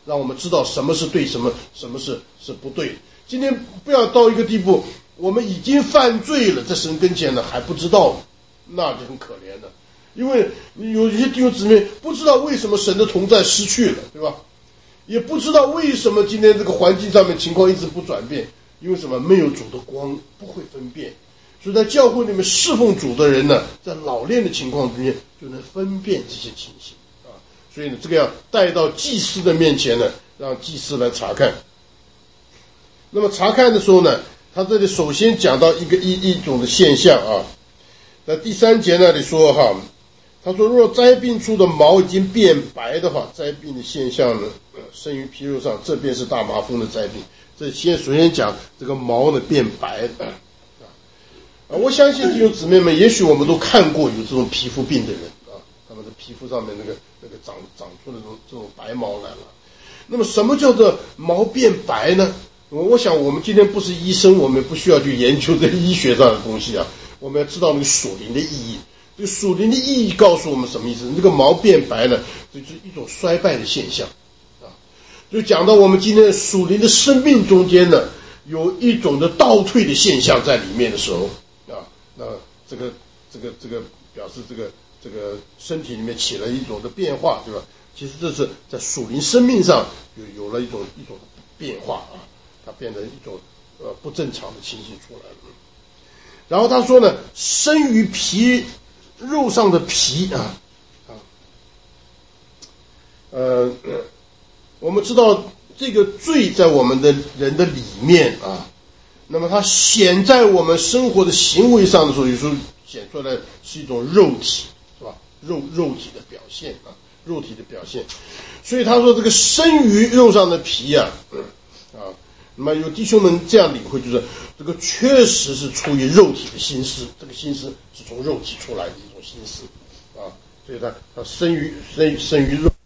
让我们知道什么是对，什么什么是是不对的。今天不要到一个地步，我们已经犯罪了，在神跟前呢还不知道，那就很可怜了。因为有一些弟兄姊妹不知道为什么神的同在失去了，对吧？也不知道为什么今天这个环境上面情况一直不转变，因为什么？没有主的光，不会分辨。所以在教会里面侍奉主的人呢，在老练的情况之间就能分辨这些情形啊。所以呢，这个要带到祭司的面前呢，让祭司来查看。那么查看的时候呢，他这里首先讲到一个一一种的现象啊。在第三节那里说哈，他说若灾病处的毛已经变白的话，灾病的现象呢，呃、生于皮肉上，这便是大麻风的灾病。这先首先讲这个毛呢变白的啊。啊，我相信弟兄姊妹们，也许我们都看过有这种皮肤病的人啊，他们的皮肤上面那个那个长长出那种这种白毛来了。那么什么叫做毛变白呢？我我想我们今天不是医生，我们不需要去研究这医学上的东西啊，我们要知道那个属灵的意义。这个属灵的意义告诉我们什么意思？这个毛变白呢，这就是一种衰败的现象啊。就讲到我们今天的属灵的生命中间呢，有一种的倒退的现象在里面的时候啊，那这个这个这个表示这个这个身体里面起了一种的变化，对吧？其实这是在属灵生命上有有了一种一种变化啊，它变成一种呃不正常的情形出来了。然后他说呢，生于皮肉上的皮啊啊，呃，我们知道这个罪在我们的人的里面啊，那么它显在我们生活的行为上的时候，有时候显出来是一种肉体，是吧？肉肉体的表现啊，肉体的表现。所以他说这个生于肉上的皮啊，啊。那么有弟兄们这样领会，就是这个确实是出于肉体的心思，这个心思是从肉体出来的一种心思啊，所以他他生于生生于肉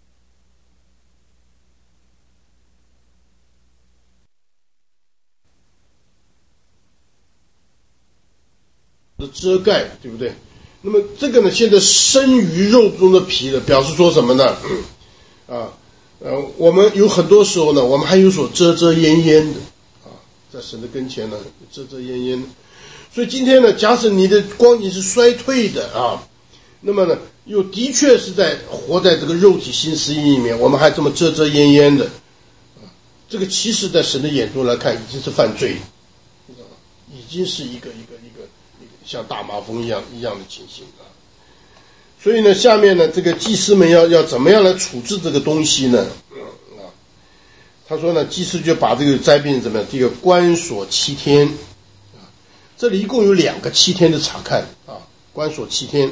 的遮盖，对不对？那么这个呢，现在生于肉中的皮呢，表示说什么呢？啊。呃，我们有很多时候呢，我们还有所遮遮掩掩的啊，在神的跟前呢，遮遮掩掩的。所以今天呢，假使你的光景是衰退的啊，那么呢，又的确是在活在这个肉体心思意里面，我们还这么遮遮掩掩的啊，这个其实在神的眼中来看，已经是犯罪，你知道吗？已经是一个一个一个一个像大麻风一样一样的情形啊。所以呢，下面呢，这个祭司们要要怎么样来处置这个东西呢？啊，他说呢，祭司就把这个灾病怎么样？第一个关锁七天，啊，这里一共有两个七天的查看啊，关锁七天。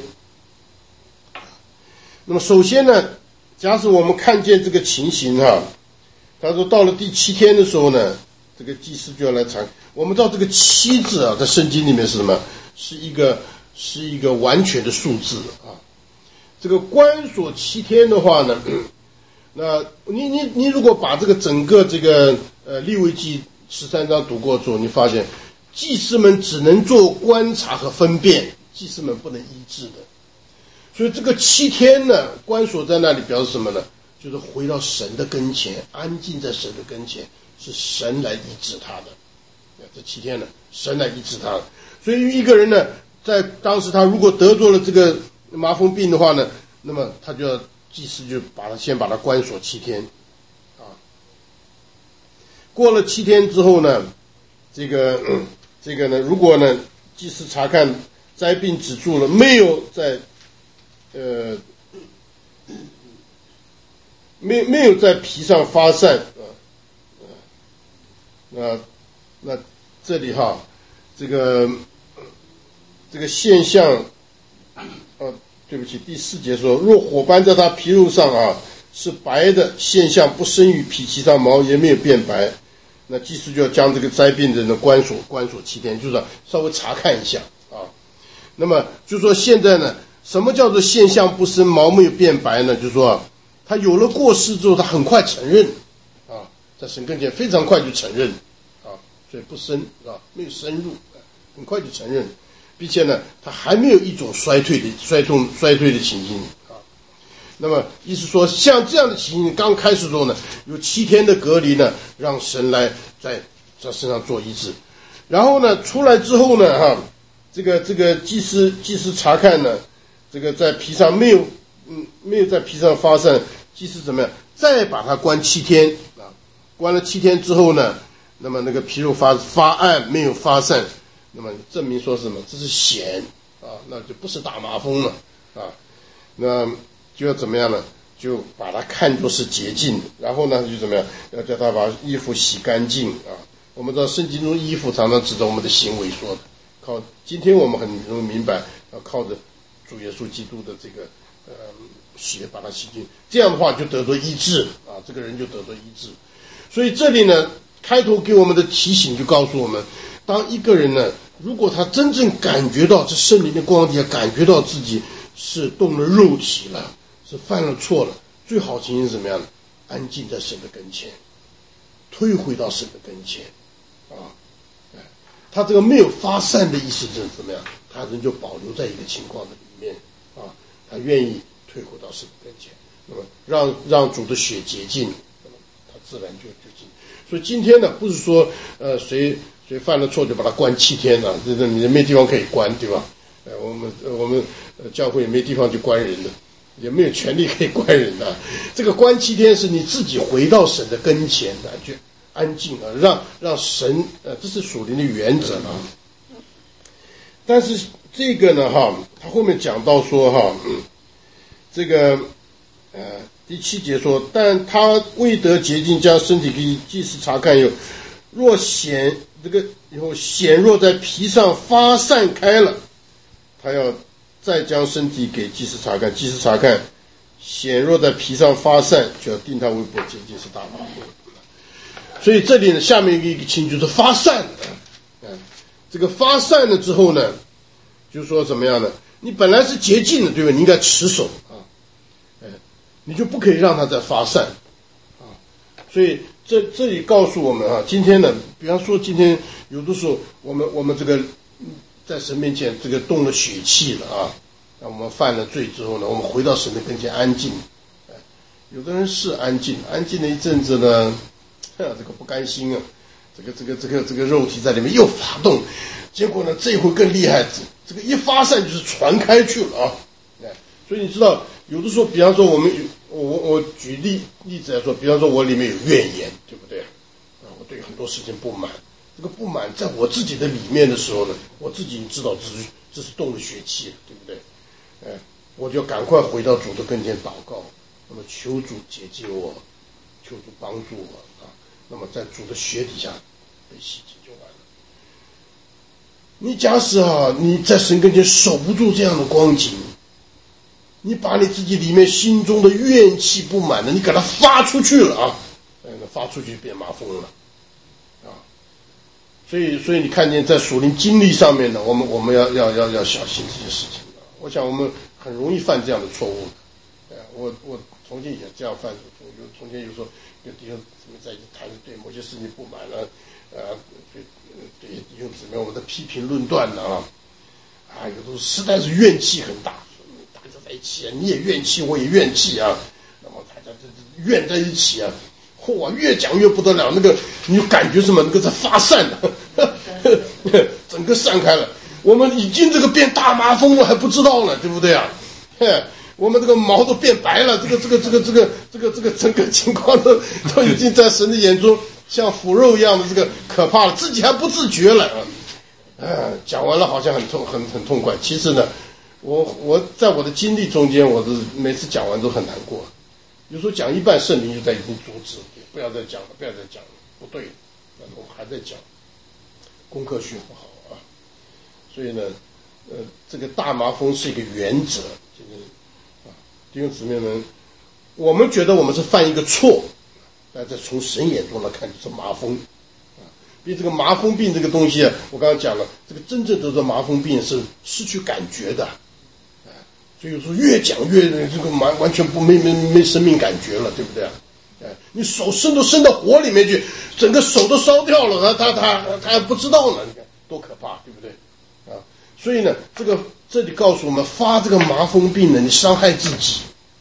那么首先呢，假使我们看见这个情形哈，他说到了第七天的时候呢，这个祭司就要来查。我们知道这个七字啊，在圣经里面是什么？是一个是一个完全的数字啊。这个关锁七天的话呢，那你你你如果把这个整个这个呃利未记十三章读过之后，你发现祭司们只能做观察和分辨，祭司们不能医治的。所以这个七天呢，关锁在那里表示什么呢？就是回到神的跟前，安静在神的跟前，是神来医治他的。这七天呢，神来医治他的。所以一个人呢，在当时他如果得罪了这个麻风病的话呢，那么他就要祭司就把他先把他关锁七天，啊，过了七天之后呢，这个、嗯、这个呢，如果呢祭司查看灾病止住了，没有在呃没没有在皮上发散啊，那那这里哈，这个这个现象。啊，对不起，第四节说，若火斑在他皮肉上啊是白的现象，不生于皮，其上毛也没有变白，那祭司就要将这个灾病的人的关锁关锁七天，就是稍微查看一下啊。那么就说现在呢，什么叫做现象不生，毛没有变白呢？就是说他有了过失之后，他很快承认啊，在神跟前非常快就承认啊，所以不深啊，没有深入，很快就承认。并且呢，它还没有一种衰退的衰痛衰退的情形啊。 那么意思说，像这样的情形刚开始的时候呢，有七天的隔离呢，让神来在在身上做医治。然后呢，出来之后呢，哈，这个这个祭司祭司查看呢，这个在皮上没有嗯没有在皮上发散，祭司怎么样？再把它关七天啊，关了七天之后呢，那么那个皮肉发发暗没有发散，那么证明说什么？这是癣啊，那就不是大麻风了啊，那就要怎么样呢？就把它看作是洁净，然后呢就怎么样？要叫他把衣服洗干净啊。我们知道圣经中衣服常常指着我们的行为说的，靠今天我们很容易明白，要靠着主耶稣基督的这个呃血把它洗净，这样的话就得到医治啊，这个人就得到医治。所以这里呢，开头给我们的提醒就告诉我们，当一个人呢，如果他真正感觉到这圣灵的光底下，感觉到自己是动了肉体了，是犯了错了，最好情形是怎么样的？安静在神的跟前，退回到神的跟前啊。他这个没有发散的意思是怎么样？他人就保留在一个情况的里面啊，他愿意退回到神的跟前，那么让让主的血洁净，那么他自然就就净。所以今天呢，不是说呃谁谁犯了错就把他关七天了，这这你没地方可以关，对吧？呃，我们呃我们呃教会也没地方去关人的，也没有权利可以关人的。这个关七天是你自己回到神的跟前来去安静啊，让让神呃，这是属灵的原则啊。但是这个呢哈，他后面讲到说哈，嗯、这个呃第七节说，但他未得洁净，将身体给祭司查看有，若显这个以后显若在皮上发散开了，他要再将身体给祭司查看，祭司查看显若在皮上发散，就要定他为不洁净，是大麻风。所以这里呢，下面一个情就是发散的，嗯，这个发散了之后呢，就是说怎么样呢？你本来是洁净的，对吧？你应该持守啊，哎，你就不可以让它再发散啊。所以这这里告诉我们啊，今天呢，比方说今天有的时候我们我们这个在神面前这个动了血气了啊，那我们犯了罪之后呢，我们回到神的跟前安静，哎，有的人是安静，安静了一阵子呢。这个不甘心啊，这个这个这个这个肉体在里面又发动，结果呢，这回更厉害，这个一发散就是传开去了啊！哎，所以你知道，有的时候，比方说我们，我我举例例子来说，比方说我里面有怨言，对不对？啊，我对很多事情不满，这个不满在我自己的里面的时候呢，我自己已经知道这是这是动了血气了，对不对？哎，我就赶快回到主的跟前祷告，那么求主洁净我，求主帮助我。那么在主的血底下被洗净就完了。你假使啊，你在神跟前守不住这样的光景，你把你自己里面心中的怨气不满的，你给它发出去了啊，哎，那发出去变麻风了啊。所以，所以你看见在属灵经历上面呢，我们我们要要要要小心这些事情。我想我们很容易犯这样的错误。哎，我我从前也这样犯，有从前有时候。有弟兄姊妹在一起谈，对某些事情不满了，呃，对对弟兄姊妹我们的批评论断了啊，啊，有的时候实在是怨气很大，大家在一起啊，你也怨气，我也怨气啊，那么大家这这怨在一起啊，嚯、啊，越讲越不得了，那个你就感觉什么，那个在发散的，整个散开了，我们已经这个变大麻风了还不知道呢，对不对啊？我们这个毛都变白了，这个这个这个这个这个这个整个情况都都已经在神的眼中像腐肉一样的这个可怕了，自己还不自觉了啊！呃，讲完了好像很痛很很痛快，其实呢，我我在我的经历中间，我是每次讲完都很难过。有时候讲一半，圣灵就在已经阻止，不要再讲了，不要再讲了，不对，但是我还在讲，功课学不好啊。所以呢，呃，这个大麻风是一个原则，就是啊，弟兄姊妹们，我们觉得我们是犯一个错，但是从神眼中来看就是麻风啊。比这个麻风病这个东西啊，我刚刚讲了，这个真正得到麻风病是失去感觉的。所以有时候越讲越这个完完全不没没没生命感觉了，对不对啊？哎，你手伸都伸到火里面去，整个手都烧掉了，他他他他还不知道呢，你看多可怕，对不对？啊，所以呢，这个这里告诉我们，发这个麻风病呢，你伤害自己，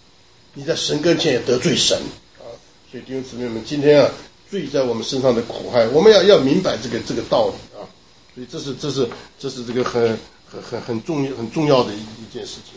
你在神跟前也得罪神啊。所以弟兄姊妹们，今天啊，罪在我们身上的苦害，我们要要明白这个这个道理啊。所以这是这是这是这个很很很很重要很重要的一一件事情。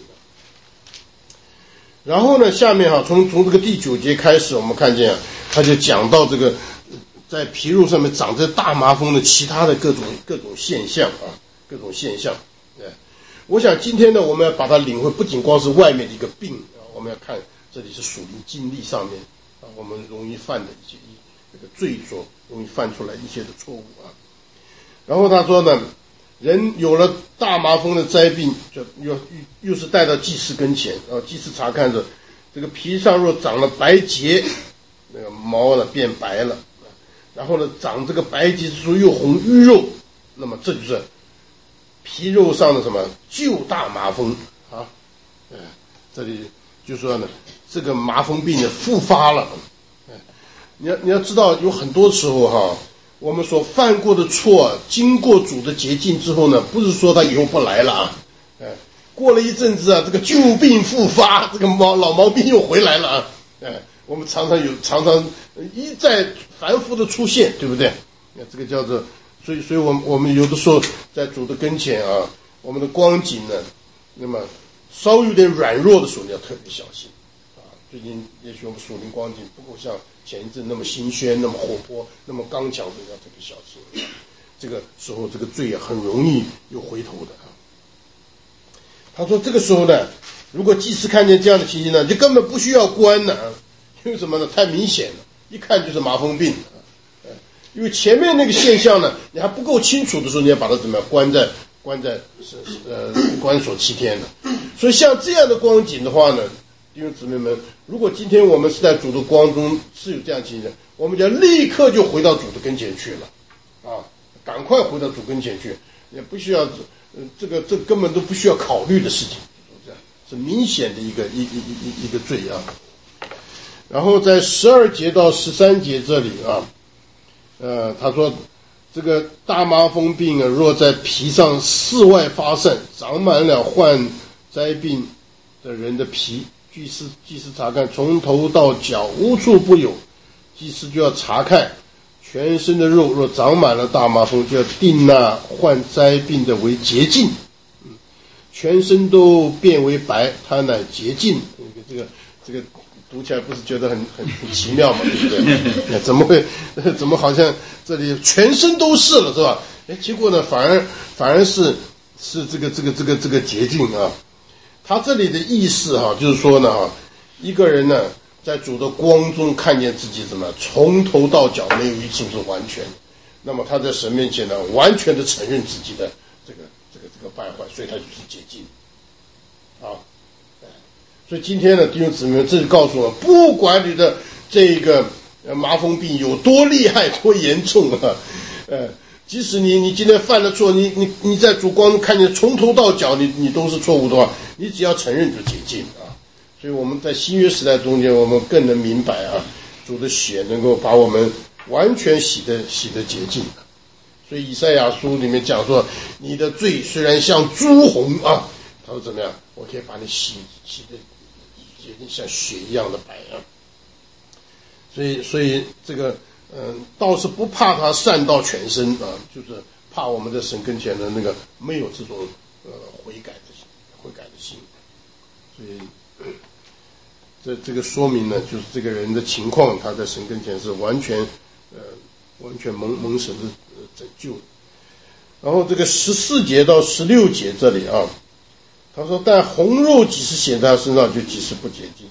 然后呢，下面哈、啊，从从这个第九节开始，我们看见啊，他就讲到这个在皮肉上面长着大麻风的其他的各种各种现象啊，各种现象。哎，我想今天呢，我们要把它领会，不仅光是外面的一个病啊，我们要看这里是属灵经历上面啊，我们容易犯的一些这个罪所容易犯出来一些的错误啊。然后他说呢，人有了大麻风的灾病，就又又是带到祭司跟前，然后祭司查看着这个皮上若长了白结，那个毛呢变白了，然后呢长这个白结之处又红淤肉，那么这就是皮肉上的什么旧大麻风啊，哎，这里就说呢，这个麻风病呢复发了，哎，你要你要知道，有很多时候哈。我们所犯过的错，经过主的洁净之后呢，不是说他以后不来了啊，哎，过了一阵子啊，这个旧病复发，这个毛老毛病又回来了啊，哎，我们常常有常常一再反复的出现，对不对？这个叫做，所以所以我们我们有的时候在主的跟前啊，我们的光景呢，那么稍微有点软弱的时候，你要特别小心啊。最近也许我们属灵光景不够像前一阵那么新鲜，那么活泼，那么刚强，所以要特别小心。这个时候，这个罪也很容易又回头的啊。他说，这个时候呢，如果祭司看见这样的情形呢，就根本不需要关了啊，因为什么呢？太明显了，一看就是麻风病啊。因为前面那个现象呢，你还不够清楚的时候，你要把它怎么样关在关在呃关锁七天的。所以像这样的光景的话呢，弟兄姊妹们，如果今天我们是在主的光中是有这样情形，我们就要立刻就回到主的跟前去了，啊，赶快回到主跟前去，也不需要，呃，这个这根本都不需要考虑的事情，这样是明显的一个一一一一个罪啊。然后在十二节到十三节这里啊，呃，他说这个大麻风病啊，若在皮上四外发散，长满了患灾病的人的皮。祭司祭司查看，从头到脚无处不有，祭司就要查看全身的肉，若长满了大麻风，就要定那患灾病的为洁净，全身都变为白，他乃洁净。这个这个读起来不是觉得很很很奇妙吗？对不对？怎么会怎么好像这里全身都是了，是吧？哎，结果呢，反而反而是是这个这个这个这个洁净啊。他这里的意思哈、啊，就是说呢哈，一个人呢在主的光中看见自己怎么从头到脚没有一处是完全，那么他在神面前呢完全的承认自己的这个这个这个败坏，所以他就是洁净啊。所以今天呢，弟兄姊妹，这就告诉我，不管你的这个麻风病有多厉害、多严重啊，呃。即使你你今天犯了错，你你你在主光看见从头到脚你你都是错误的话，你只要承认就洁净啊。所以我们在新约时代中间，我们更能明白啊，主的血能够把我们完全洗得洗得洁净。所以以赛亚书里面讲说，你的罪虽然像朱红啊，他说怎么样？我可以把你洗洗得洁净像血一样的白啊。所以所以这个。嗯，倒是不怕他散到全身啊，就是怕我们在神跟前的那个没有这种呃悔改的心，悔改的心。所以这这个说明呢，就是这个人的情况，他在神跟前是完全呃完全蒙蒙神的拯救。然后这个十四节到十六节这里啊，他说：“但红肉几时显在他身上，就几时不洁净。”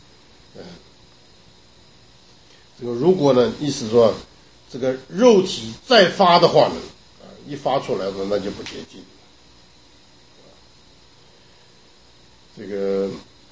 这个如果呢，意思说，这个肉体再发的话呢，啊，一发出来的那就不洁净。这个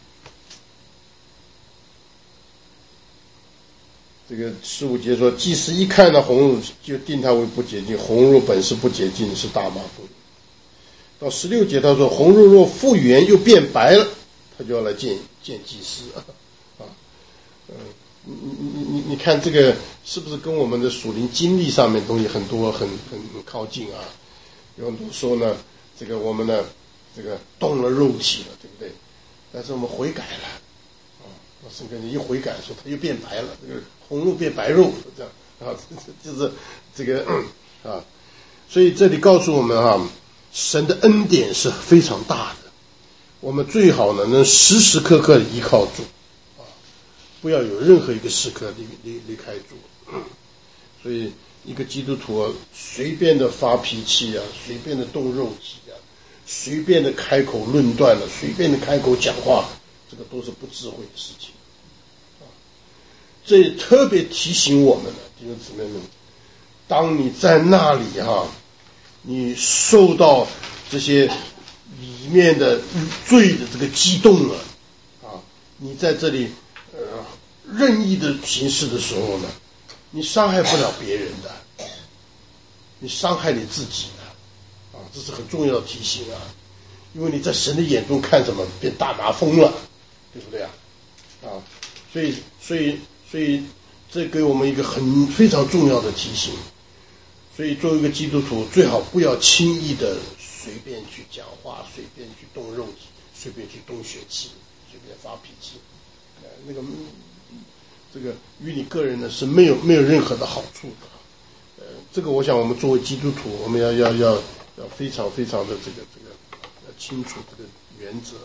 这个十五节说，祭司一看到红肉，就定他为不洁净。红肉本是不洁净，是大麻风。到十六节他说，红肉若复原又变白了，他就要来见见祭司啊，嗯。你你你你看这个是不是跟我们的属灵经历上面东西很多很很靠近啊？有很多说呢，这个我们呢，这个动了肉体了，对不对？但是我们悔改了，啊， 圣根一悔改的时候，它又变白了，这个红肉变白肉，这样啊，就是这个啊，所以这里告诉我们啊，神的恩典是非常大的，我们最好呢能时时刻刻依靠主啊，不要有任何一个时刻离离离开主。所以一个基督徒啊，随便的发脾气啊，随便的动肉体啊，随便的开口论断了，随便的开口讲话，这个都是不智慧的事情。这也特别提醒我们了，弟兄姊妹们，当你在那里哈、啊，你受到这些里面的罪的这个激动了啊，你在这里呃任意的行事的时候呢，你伤害不了别人的，你伤害你自己的啊，这是很重要的提醒啊，因为你在神的眼中看什么，变大麻风了，对不对啊？啊，所以所以。所以这给我们一个很非常重要的提醒，所以作为一个基督徒，最好不要轻易的随便去讲话，随便去动肉体，随便去动血气，随便发脾气，呃，那个这个与你个人呢是没有没有任何的好处的。呃，这个我想我们作为基督徒，我们要要要要非常非常的这个这个要清楚这个原则。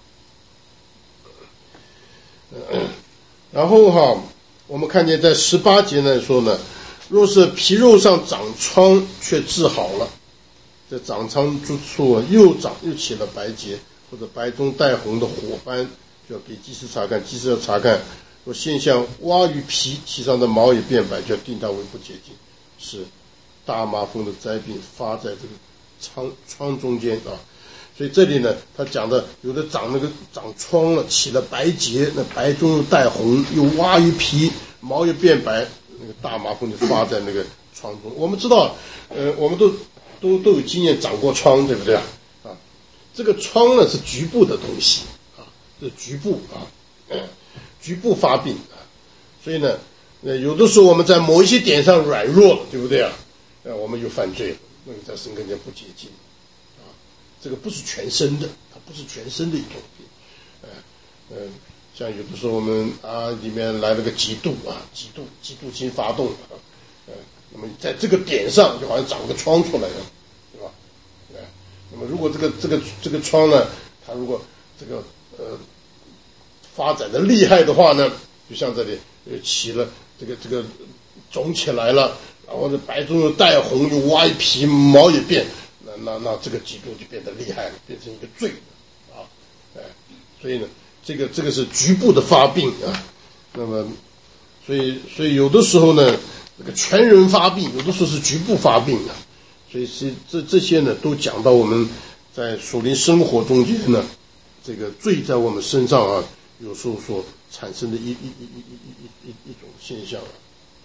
呃然后哈，我们看见在十八节呢说呢，若是皮肉上长疮却治好了，在长疮之处又长又起了白结，或者白中带红的火斑，就要给祭司查看，祭司要查看。若现象挖于皮，其上的毛也变白，就要定它为不洁净，是大麻风的灾病发在这个疮疮中间啊。所以这里呢，他讲的有的长那个长疮了，起了白结，那白中又带红，又挖于皮，毛又变白，那个大麻风就发在那个疮中。我们知道，呃，我们都都都有经验长过疮，对不对啊？啊，这个疮呢是局部的东西啊，是局部啊，呃、局部发病啊。所以呢，呃，有的时候我们在某一些点上软弱了，对不对啊？呃，我们又犯罪了，那个在神跟前不洁净。这个不是全身的，它不是全身的一种病，呃呃，像有的时候我们啊里面来了个嫉妒啊，嫉妒嫉妒心发动啊，呃，那么在这个点上就好像长个疮出来了，对吧？呃，那么如果这个这个这个疮呢，它如果这个呃发展的厉害的话呢，就像这里呃起了这个这个肿起来了，然后呢白中又带红，又歪皮，毛也变。那那这个嫉妒就变得厉害了，变成一个罪了啊！哎，所以呢，这个这个是局部的发病啊。那么，所以所以有的时候呢，这个全人发病，有的时候是局部发病啊。所以是这这些呢，都讲到我们在属灵生活中间呢，这个罪在我们身上啊，有时候所产生的一一一一一一一种现象啊。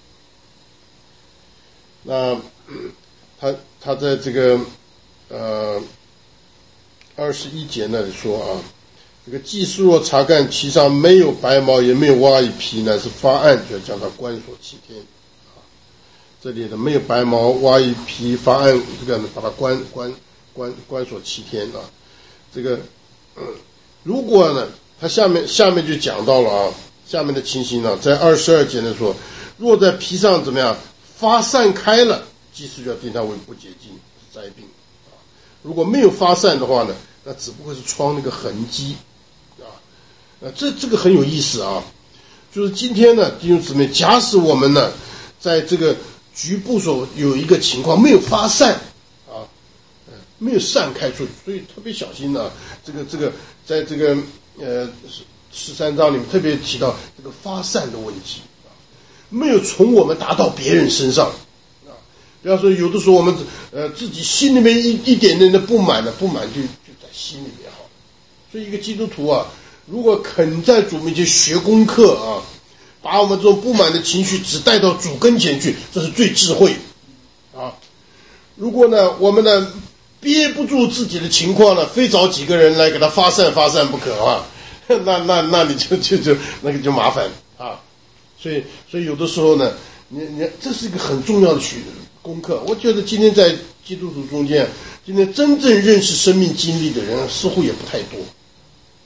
那他他在这个。呃，二十一节那里说啊，这个祭司若查看其上没有白毛，也没有挖一皮，乃是发暗，就要将他关锁七天。啊，这里的没有白毛、挖一皮、发暗，这个把它关关关关锁七天啊。这个，嗯，如果呢，他下面下面就讲到了啊，下面的情形呢，在二十二节呢说，若在皮上怎么样发散开了，祭司就要定他为不洁净，是灾病。如果没有发散的话呢，那只不过是疮那个痕迹啊，呃，这这个很有意思啊。就是今天呢，弟兄姊妹，假使我们呢，在这个局部所有一个情况没有发散啊，呃，没有散开出去，所以特别小心呢、啊。这个这个，在这个呃十三章里面特别提到这个发散的问题啊，没有从我们达到别人身上。比方说，有的时候我们呃自己心里面一一点点的不满的不满就就在心里面好了。所以一个基督徒啊，如果肯在主面前学功课啊，把我们这种不满的情绪只带到主跟前去，这是最智慧啊。如果呢我们呢憋不住自己的情况呢，非找几个人来给他发散发散不可啊，那那那你就就就那个就麻烦啊。所以所以有的时候呢，你你这是一个很重要的学功课。我觉得今天在基督徒中间，今天真正认识生命经历的人似乎也不太多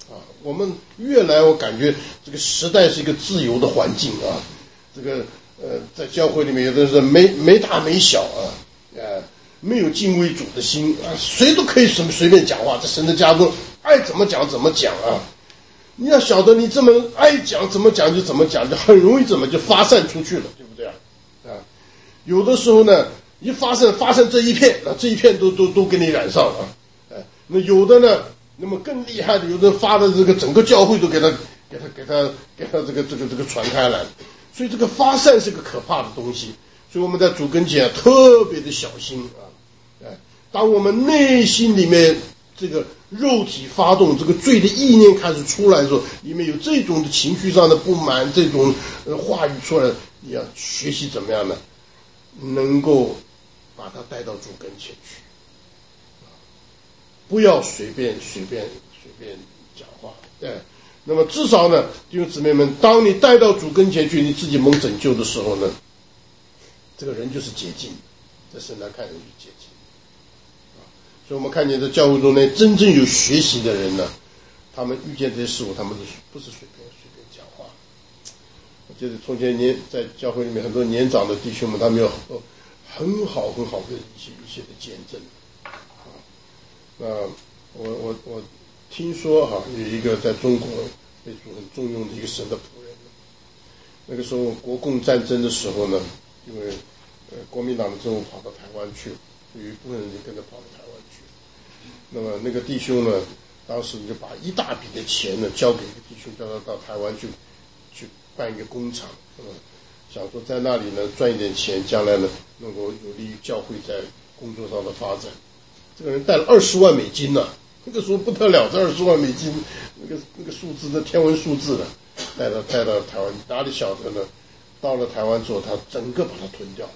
啊，我们越来我感觉这个时代是一个自由的环境啊，这个呃，在教会里面有的是没没大没小啊，呃，没有敬畏主的心啊，谁都可以随随便讲话，在神的家中爱怎么讲怎么讲啊。你要晓得，你这么爱讲怎么讲就怎么讲，就很容易怎么就发散出去了，对不对啊？啊，有的时候呢，一发散发散这一片，那这一片都都都给你染上了，哎，那有的呢，那么更厉害的，有的发的这个整个教会都给他给他给他给他这个这个这个传开来，所以这个发散是个可怕的东西，所以我们在主跟前特别的小心啊，哎，当我们内心里面这个肉体发动，这个罪的意念开始出来的时候，里面有这种的情绪上的不满，这种呃话语出来，你要学习怎么样呢？能够把它带到主跟前去，不要随便随便随便讲话。对，那么至少呢，弟兄姊妹们，当你带到主跟前去，你自己蒙拯救的时候呢，这个人就是洁净的，在神来看人是洁净。所以我们看见在教会中呢，真正有学习的人呢，他们遇见这些事物，他们不是随便随便讲话。我记得从前年在教会里面很多年长的弟兄们，他们有很好很好的一些一些的见证。啊，那我我我听说哈、啊，有一个在中国被主很重用的一个神的仆人，那个时候国共战争的时候呢，因为呃国民党的政府跑到台湾去了，有一部分人就跟着跑到台湾去。那么那个弟兄呢，当时就把一大笔的钱呢交给一个弟兄，叫他到台湾去去办一个工厂，嗯，想说在那里呢赚一点钱，将来呢能够有利于教会在工作上的发展。这个人带了二十万美金呢、啊，那个时候不得了，这二十万美金那个那个数字的天文数字了，带到带到台湾，哪里晓得呢？到了台湾之后，他整个把它吞掉。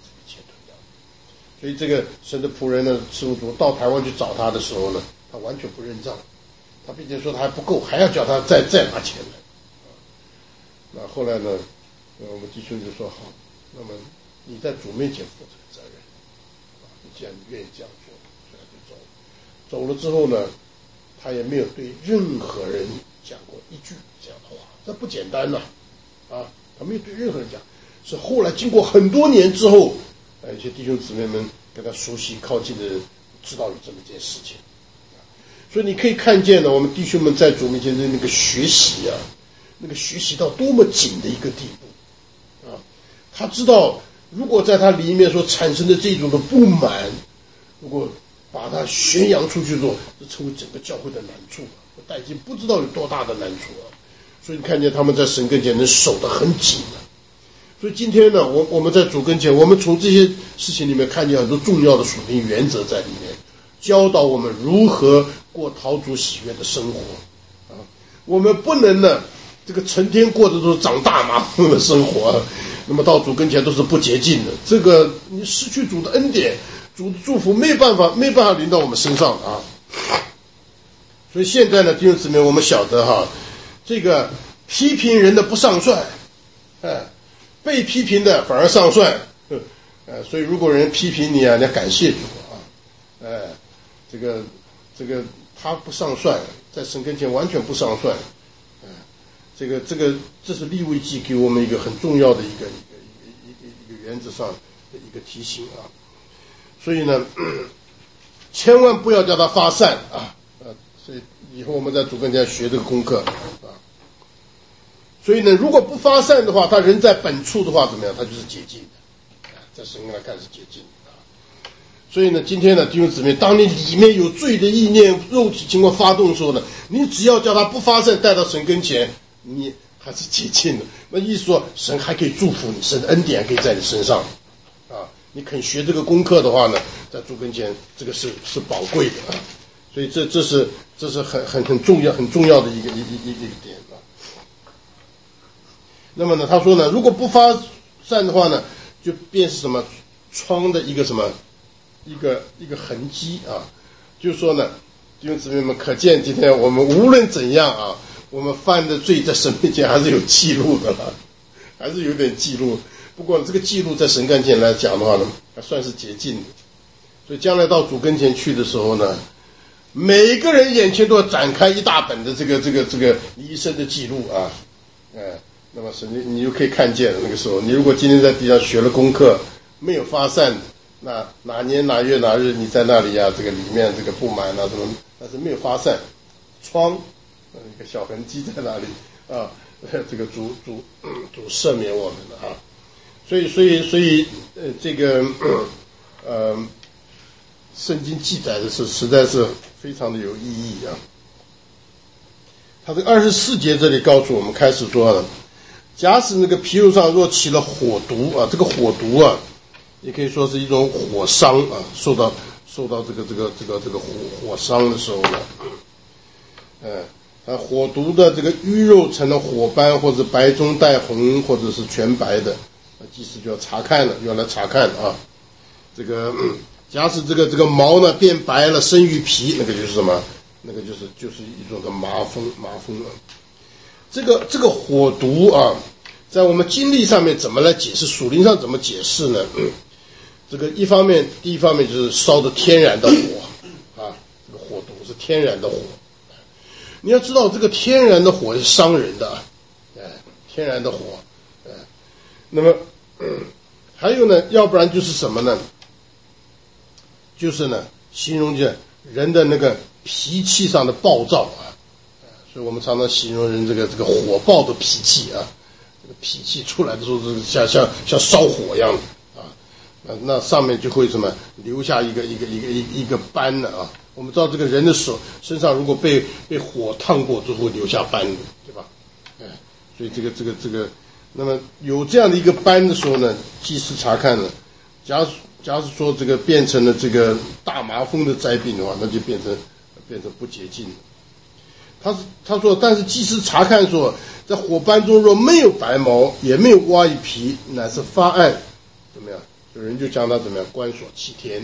所以这个神的仆人呢，师傅主到台湾去找他的时候呢，他完全不认账，他并且说他还不够，还要叫他再再拿钱来。那后来呢，我们弟兄就说好，那么你在主面前负这个责任，你既然你愿意这样做，所以他就走了。走了之后呢，他也没有对任何人讲过一句这样的话，这不简单呐、啊，啊，他没有对任何人讲，是后来经过很多年之后。呃，一些弟兄姊妹们跟他熟悉靠近的人知道有这么一件事情，所以你可以看见呢，我们弟兄们在主面前的那个学习啊，那个学习到多么紧的一个地步啊！他知道，如果在他里面所产生的这种的不满，如果把它宣扬出去之后，这成为整个教会的难处啊，带进不知道有多大的难处啊！所以你看见他们在神跟前能守得很紧啊。所以今天呢，我我们在主跟前，我们从这些事情里面看见很多重要的属灵原则在里面，教导我们如何过讨主喜悦的生活啊。我们不能呢，这个成天过着都是长大麻风的生活、啊，那么到主跟前都是不洁净的。这个你失去主的恩典，主的祝福没办法没办法临到我们身上啊。所以现在呢，弟兄姊妹，我们晓得哈，这个批评人的不上算，哎。被批评的反而上算，呃，所以如果人批评你啊，你要感谢主啊，哎，这个这个他不上算，在神跟前完全不上算，哎，这个这个这是利未记给我们一个很重要的一个一个一个一个一个原则上的一个提醒啊，所以呢，千万不要叫他发散啊，呃，所以以后我们在主跟前学这个功课啊。所以呢，如果不发散的话，他人在本处的话，怎么样？他就是洁净的，在神来看是洁净的。所以呢，今天呢，弟兄姊妹，当你里面有罪的意念、肉体情况发动的时候呢，你只要叫他不发散，带到神跟前，你还是洁净的。那意思说，神还可以祝福你，神的恩典可以在你身上啊。你肯学这个功课的话呢，在主跟前，这个是是宝贵的啊。所以这这是这是很很很重要很重要的一个一一一一个点。那么呢，他说呢，如果不发散的话呢，就变是什么疮的一个什么一个一个痕迹啊。就是说呢，弟兄姊妹们，可见今天我们无论怎样啊，我们犯的罪在神面前还是有记录的了，还是有点记录。不过这个记录在神跟前来讲的话呢，还算是洁净的。所以将来到主跟前去的时候呢， 每个人眼前都要展开一大本的这个这个这个你一生的记录啊，哎、呃，那么神经你就可以看见了。那个时候，你如果今天在地上学了功课，没有发散，那哪年哪月哪日你在那里啊？这个里面这个不满啊什么，但是没有发散，疮，一个小痕迹在那里啊？这个主主主赦免我们了啊！所以所以所以呃这个呃圣经记载的是实在是非常的有意义啊。他这个二十四节这里告诉我们，开始说了，假使那个皮肉上若起了火毒啊，这个火毒啊，也可以说是一种火伤啊，受到受到这个这个这个这个火火伤的时候呢，呃。啊，火毒的这个淤肉成了火斑，或者白中带红，或者是全白的，祭司就要查看了，要来查看啊。这个，嗯、假使这个这个毛呢变白了，生于皮，那个就是什么？那个就是就是一种的麻风，麻风啊。这个这个火毒啊，在我们经历上面怎么来解释？属灵上怎么解释呢？嗯、这个一方面，第一方面就是烧的天然的火啊，这个火毒是天然的火。你要知道，这个天然的火是伤人的，哎，天然的火，哎，那么、嗯、还有呢，要不然就是什么呢？就是呢，形容着人的那个脾气上的暴躁啊，所以我们常常形容人这个这个火爆的脾气啊，这个脾气出来的时候是像像像烧火一样的啊，那那上面就会什么留下一个一个一个一个一个斑呢啊。我们知道这个人的手身上如果被被火烫过，就会留下斑的，对吧？哎，所以这个这个这个，那么有这样的一个斑的时候呢，祭司查看了，假如假如说这个变成了这个大麻风的灾病的话，那就变成变成不洁净了。他他说，但是祭司查看说，在火斑中若没有白毛，也没有蛙一皮，乃是发暗，怎么样？有人就将他怎么样关锁七天。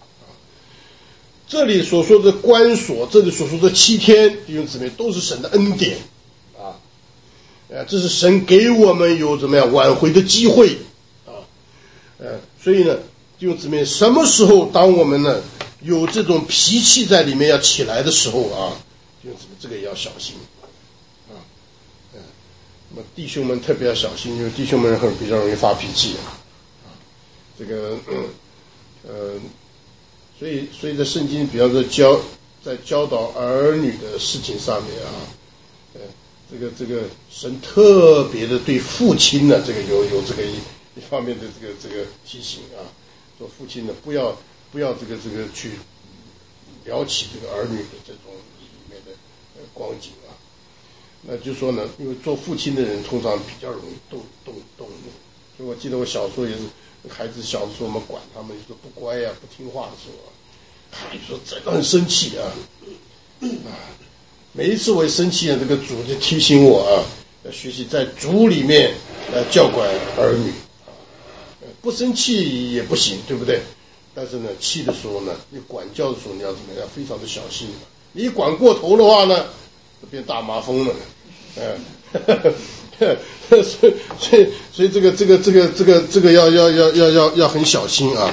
这里所说的关锁，这里所说的七天，弟兄姊妹都是神的恩典啊，呃，这是神给我们有怎么样挽回的机会啊，呃，所以呢，弟兄姊妹，什么时候当我们呢有这种脾气在里面要起来的时候啊，弟兄姊妹，这个也要小心啊，嗯、呃，那么弟兄们特别要小心，因为弟兄们很比较容易发脾气啊，这个呃。所以，所以在圣经，比方说教在教导儿女的事情上面啊，呃，这个这个神特别的对父亲呢，这个有有这个一一方面的这个这个提醒啊，说父亲呢不要不要这个这个去聊起这个儿女的这种里面的呃光景啊，那就说呢，因为做父亲的人通常比较容易动动动怒，所以我记得我小时候也是。孩子小的时候，我们管他们，说不乖呀、啊、不听话的时候，他就说真的很生气啊！啊，每一次我一生气啊，这个主就提醒我啊，要学习在主里面来教管儿女啊，不生气也不行，对不对？但是呢，气的时候呢，你管教的时候你要怎么样？非常的小心。你一管过头的话呢，就变大麻风了，嗯、呃。所以，所以，所以这个，这个，这个，这个，这个要要要要要要很小心啊！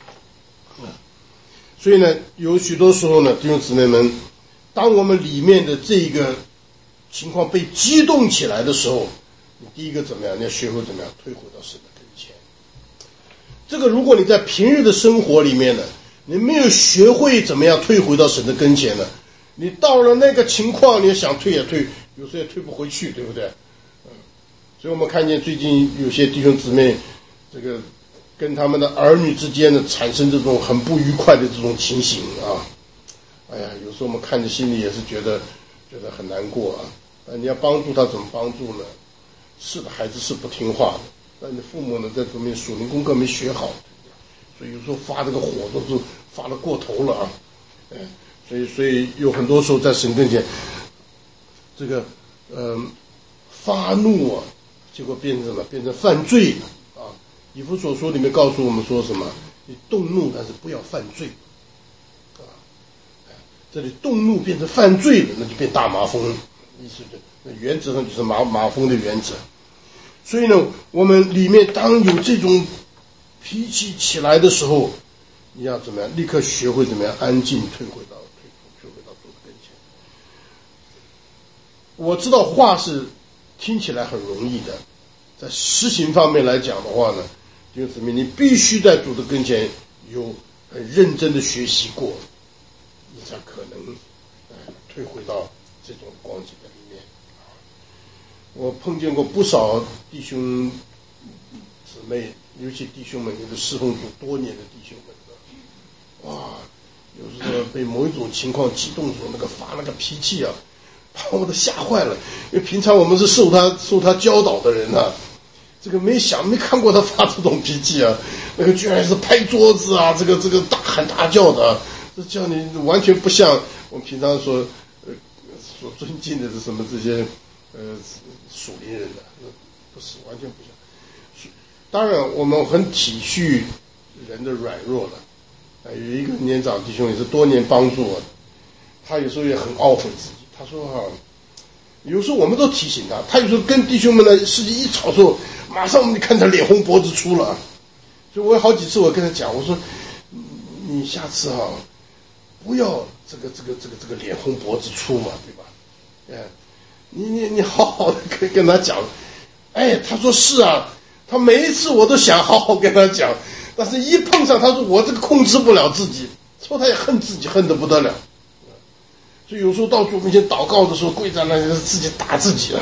所以呢，有许多时候呢，弟兄姊妹们，当我们里面的这个情况被激动起来的时候，你第一个怎么样？你要学会怎么样退回到神的跟前。这个，如果你在平日的生活里面呢，你没有学会怎么样退回到神的跟前呢，你到了那个情况，你想退也退，有时候也退不回去，对不对？所以我们看见最近有些弟兄姊妹，这个跟他们的儿女之间呢产生这种很不愉快的这种情形啊，哎呀，有时候我们看着心里也是觉得觉得很难过啊。那你要帮助他怎么帮助呢？是的，孩子是不听话的，但你父母呢在这边属灵功课没学好，所以有时候发这个火都是发得过头了啊，哎，所以所以有很多时候在神跟前，这个呃发怒啊。结果变成什么？变成犯罪了啊！以弗所书里面告诉我们说什么？你动怒，但是不要犯罪啊！这里动怒变成犯罪了，那就变大麻风了。意思就那原则上就是麻麻风的原则。所以呢，我们里面当有这种脾气起来的时候，你要怎么样？立刻学会怎么样安静退回到退退回我知道话是听起来很容易的，在实行方面来讲的话呢，弟兄姊妹，你必须在主的跟前有很认真的学习过，你才可能、呃、退回到这种光景的里面。我碰见过不少弟兄姊妹，尤其弟兄们，有的侍奉主多年的弟兄们，哇，有时候被某一种情况激动住，那个发那个脾气啊，把我都吓坏了。因为平常我们是受他受他教导的人啊，这个没想没看过他发这种脾气啊，那个居然是拍桌子啊，这个这个大喊大叫的、啊，这叫你完全不像我们平常说呃所尊敬的是什么这些呃属灵人的，不是完全不像。当然我们很体恤人的软弱了。有一个年长弟兄也是多年帮助我的，他有时候也很懊悔自己。他说哈、啊，有时候我们都提醒他，他有时候跟弟兄们的事情一吵的时候，马上我们就看他脸红脖子粗了。所以我有好几次我跟他讲，我说你下次哈、啊，不要这个这个这个这个脸红脖子粗嘛，对吧？哎，你你你好好的跟跟他讲。哎，他说是啊，他每一次我都想好好跟他讲，但是一碰上他说我这个控制不了自己，说他也恨自己恨得不得了。所以有时候到主面前祷告的时候，跪在那里自己打自己了，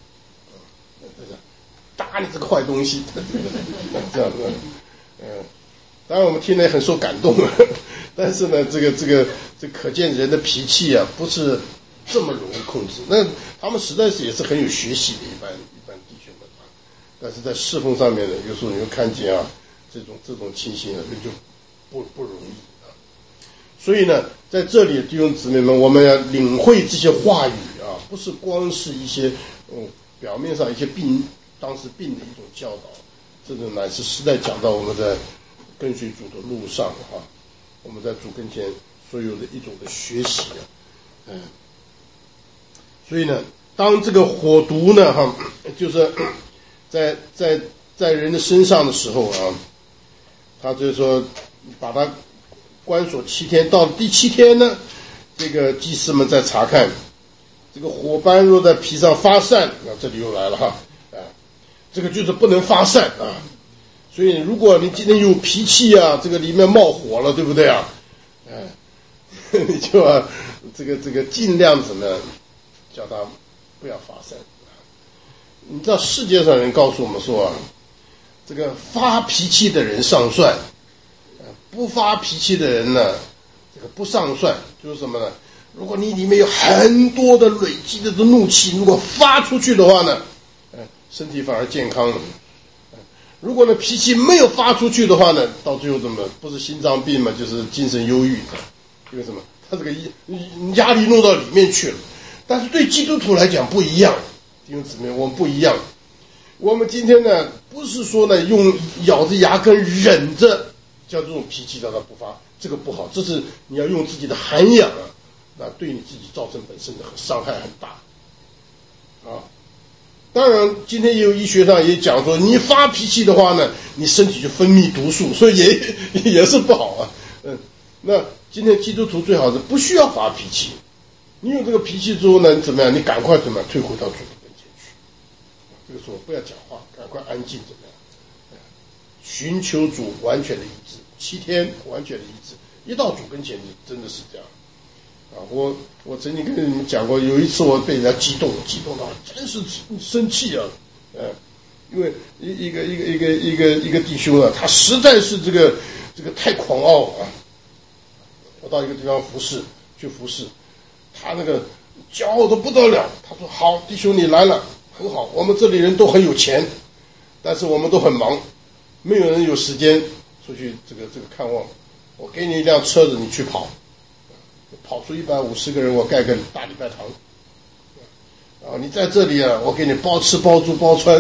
打你这个坏东西，这样子。嗯，当然我们听了也很受感动了，但是呢，这个这个这可见人的脾气啊，不是这么容易控制。那他们实在是也是很有学习的一般一般弟兄们啊，但是在侍奉上面呢，有时候你会看见啊，这种这种情形啊，就不不容易。所以呢，在这里弟兄姊妹们，我们要领会这些话语啊，不是光是一些嗯表面上一些病当时病的一种教导，这个乃是实在讲到我们在跟随主的路上啊，我们在主跟前所有的一种的学习啊，嗯，所以呢，当这个火毒呢哈，就是在在在人的身上的时候啊，他就是说把它关锁七天，到了第七天呢，这个祭司们在查看，这个火斑若在皮上发散，那这里又来了哈，啊，这个就是不能发散啊。所以如果你今天有脾气啊，这个里面冒火了，对不对啊？哎，你就啊，这个这个尽量怎么样，叫他不要发散。你知道世界上人告诉我们说啊，这个发脾气的人上算。不发脾气的人呢，这个不上算，就是什么呢？如果你里面有很多的累积的怒气，如果发出去的话呢，身体反而健康了。如果呢脾气没有发出去的话呢，到最后怎么不是心脏病嘛，就是精神忧郁。因为什么？他这个压力弄到里面去了。但是对基督徒来讲不一样，弟兄姊妹，我们不一样。我们今天呢，不是说呢用咬着牙根忍着。叫这种脾气让他不发，这个不好，这是你要用自己的涵养啊，那对你自己造成本身的伤害很大啊。当然今天也有医学上也讲说，你发脾气的话呢，你身体就分泌毒素，所以也也是不好啊。嗯，那今天基督徒最好是不需要发脾气，你有这个脾气之后呢，你怎么样？你赶快怎么样退回到主的跟前去，这个时候不要讲话，赶快安静怎么样？寻求主完全的一致，七天完全的一致，一到主跟前真的是这样啊！我我曾经跟你们讲过，有一次我被人家激动，激动到真是生气啊！呃，因为一一个一个一个一个一个弟兄啊，他实在是这个这个太狂傲啊！我到一个地方服侍，去服侍，他那个骄傲的不得了。他说：“好，弟兄你来了，很好，我们这里人都很有钱，但是我们都很忙。”没有人有时间出去这个这个看望，我给你一辆车子，你去跑，跑出一百五十个人，我盖个大礼拜堂。啊，你在这里啊，我给你包吃包住包穿。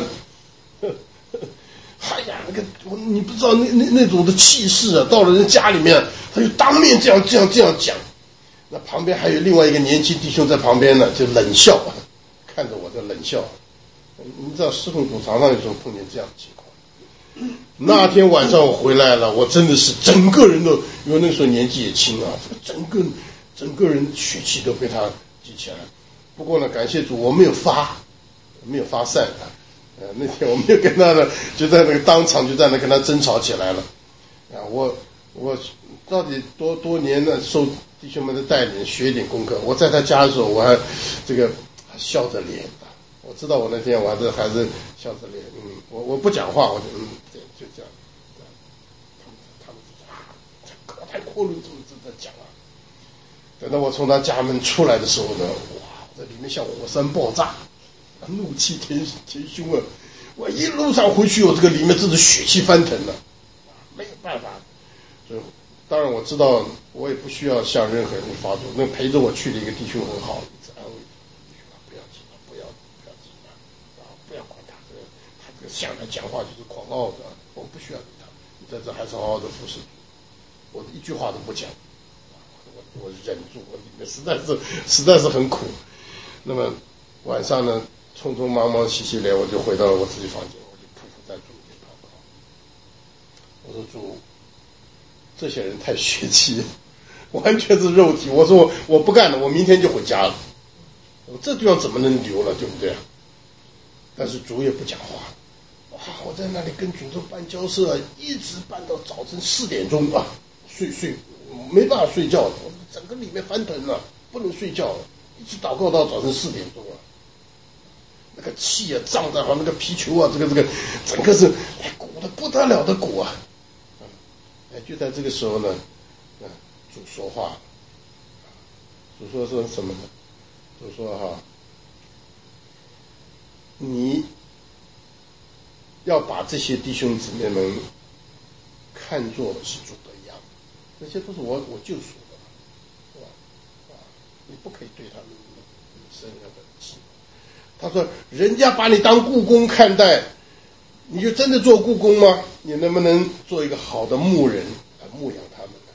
哎呀，那个你不知道那那那种的气势啊，到了人家里面，他就当面这样这样这样讲。那旁边还有另外一个年轻弟兄在旁边呢，就冷笑，看着我在冷笑。你知道侍奉主常常有时候碰见这样的情况。那天晚上我回来了，我真的是整个人都，因为那时候年纪也轻啊，整个整个人血气都被他激起来。 不过呢，感谢主，我没有发，没有发散啊。呃，那天我没有跟他呢，就在那个当场就在那跟他争吵起来了。啊，我我到底多多年呢受弟兄们的带领学一点功课。我在他家的时候，我还这个还笑着脸的。我知道我那天我还是还是笑着脸，嗯，我我不讲话，我就嗯，对，就这样。他们他们啊，这口太阔论，怎么怎么讲啊？等到我从他家门出来的时候呢，哇，这里面像火山爆炸，怒气填填胸啊！我一路上回去，我这个里面真是血气翻腾了，没有办法。所以，当然我知道，我也不需要向任何人发作。那陪着我去的一个弟兄很好，一直安慰弟兄啊，不要紧张，不要不要紧张，啊，不要管他，这个他这个向他讲话就是狂傲的，我不需要理他。你在这还是好好的服侍主，我一句话都不讲。我忍住，我里面实在是实在是很苦。那么晚上呢，匆匆忙忙洗洗脸，我就回到了我自己房间，我就匍匐在主面祷告。我说主，这些人太血气，完全是肉体。我说我我不干了，我明天就回家了。我这地方怎么能留了，对不对？但是主也不讲话。哇，我在那里跟主都办交涉，一直办到早晨四点钟啊，睡睡。没办法睡觉，我整个里面翻腾了，不能睡觉，一直祷告到早晨四点钟啊。那个气啊，胀在好那个皮球啊，这个这个，整个是哎鼓的不得了的鼓啊。哎，就在这个时候呢，啊，主说话，主说说什么呢？主说哈，你要把这些弟兄姊妹们看作是主的羊。这些都是我我救赎的，是吧？啊，你不可以对他们生任何的气。他说：“人家把你当雇工看待，你就真的做雇工吗？你能不能做一个好的牧人来牧养他们呢？”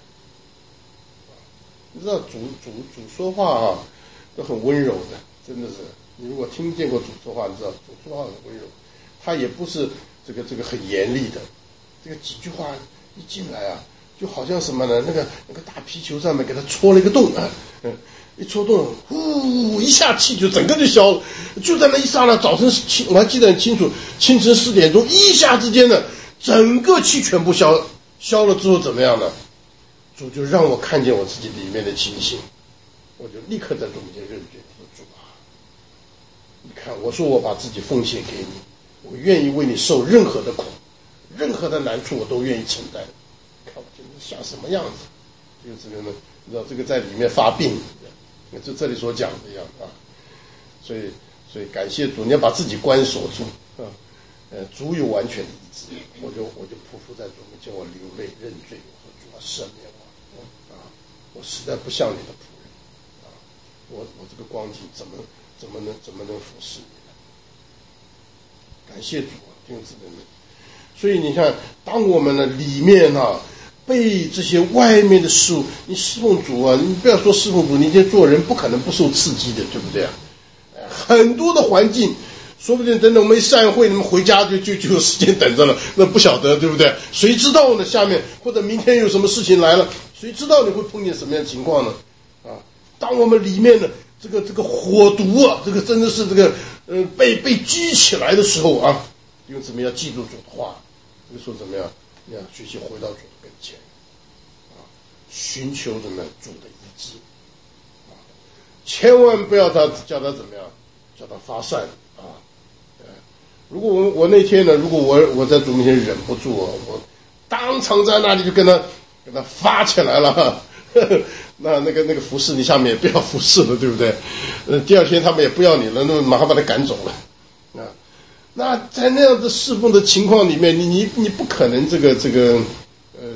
你知道主主主说话啊，都很温柔的，真的是。你如果听见过主说话，你知道主说话很温柔，他也不是这个这个很严厉的，这个几句话一进来啊。就好像什么呢？那个那个大皮球上面给他戳了一个洞啊，嗯，一戳洞，呼，一下气就整个就消了。就在那一刹那，早晨清我还记得很清楚，清晨四点钟，一下之间呢，整个气全部消消了之后怎么样呢？主就让我看见我自己里面的情形，我就立刻在主面前认罪，说主啊，你看，我说我把自己奉献给你，我愿意为你受任何的苦，任何的难处我都愿意承担。看我这像什么样子？就这个呢，你知道这个在里面发病，就这里所讲的一样啊。所以，所以感谢主，你要把自己关锁住啊。呃，主有完全的医治，我就我就匍匐在主面前，我流泪认罪，我说主啊，赦免我啊！我实在不像你的仆人啊！我我这个光景怎么怎么能怎么能服侍你呢？感谢主啊，弟兄姊妹们。所以你看，当我们的里面啊被这些外面的事物，你侍奉主啊，你不要说侍奉主，你今天做人不可能不受刺激的，对不对啊？很多的环境，说不定等等我们一散会，你们回家就就就有时间等着了，那不晓得对不对？谁知道呢？下面或者明天有什么事情来了，谁知道你会碰见什么样的情况呢？啊，当我们里面的这个这个火毒啊，这个真的是这个呃被被激起来的时候啊，因为怎么样记住主的话。这个时候怎么样？你要学习回到主的跟前，啊，寻求怎么样主的医治，啊，千万不要他叫他怎么样，叫他发散啊。呃，如果我我那天呢，如果我我在主面前忍不住啊，我当场在那里就跟他跟他发起来了，呵呵那那个那个服侍你下面也不要服侍了，对不对？呃，第二天他们也不要你了，那么马上把他赶走了，啊。那在那样的侍奉的情况里面，你你你不可能这个这个，呃，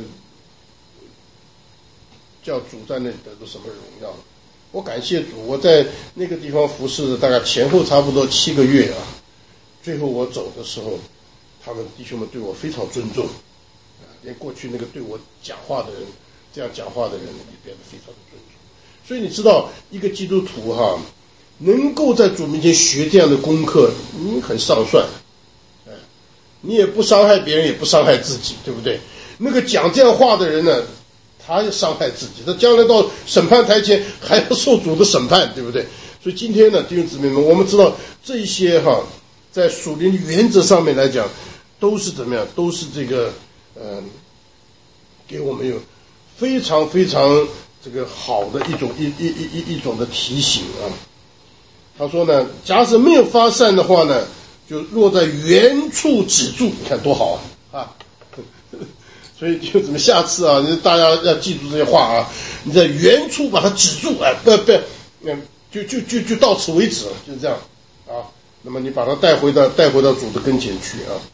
叫主在那里得到什么荣耀？我感谢主，我在那个地方服侍大概前后差不多七个月啊。最后我走的时候，他们弟兄们对我非常尊重，啊，连过去那个对我讲话的人，这样讲话的人也变得非常的尊重。所以你知道，一个基督徒哈。能够在主面前学这样的功课，你很上算，哎，你也不伤害别人，也不伤害自己，对不对？那个讲这样话的人呢，他要伤害自己，他将来到审判台前还要受主的审判，对不对？ 所以今天呢，弟兄姊妹们，我们知道这一些哈，在属灵原则上面来讲，都是怎么样？都是这个嗯、呃，给我们有非常非常这个好的一种一一一一一种的提醒啊。他说呢，假使没有发散的话呢，就落在原处止住，你看多好啊！啊，所以就怎么下次啊，大家要记住这些话啊，你在原处把它止住，哎，不不，嗯，就就就就到此为止了，就这样啊。那么你把它带回到带回到主的跟前去啊。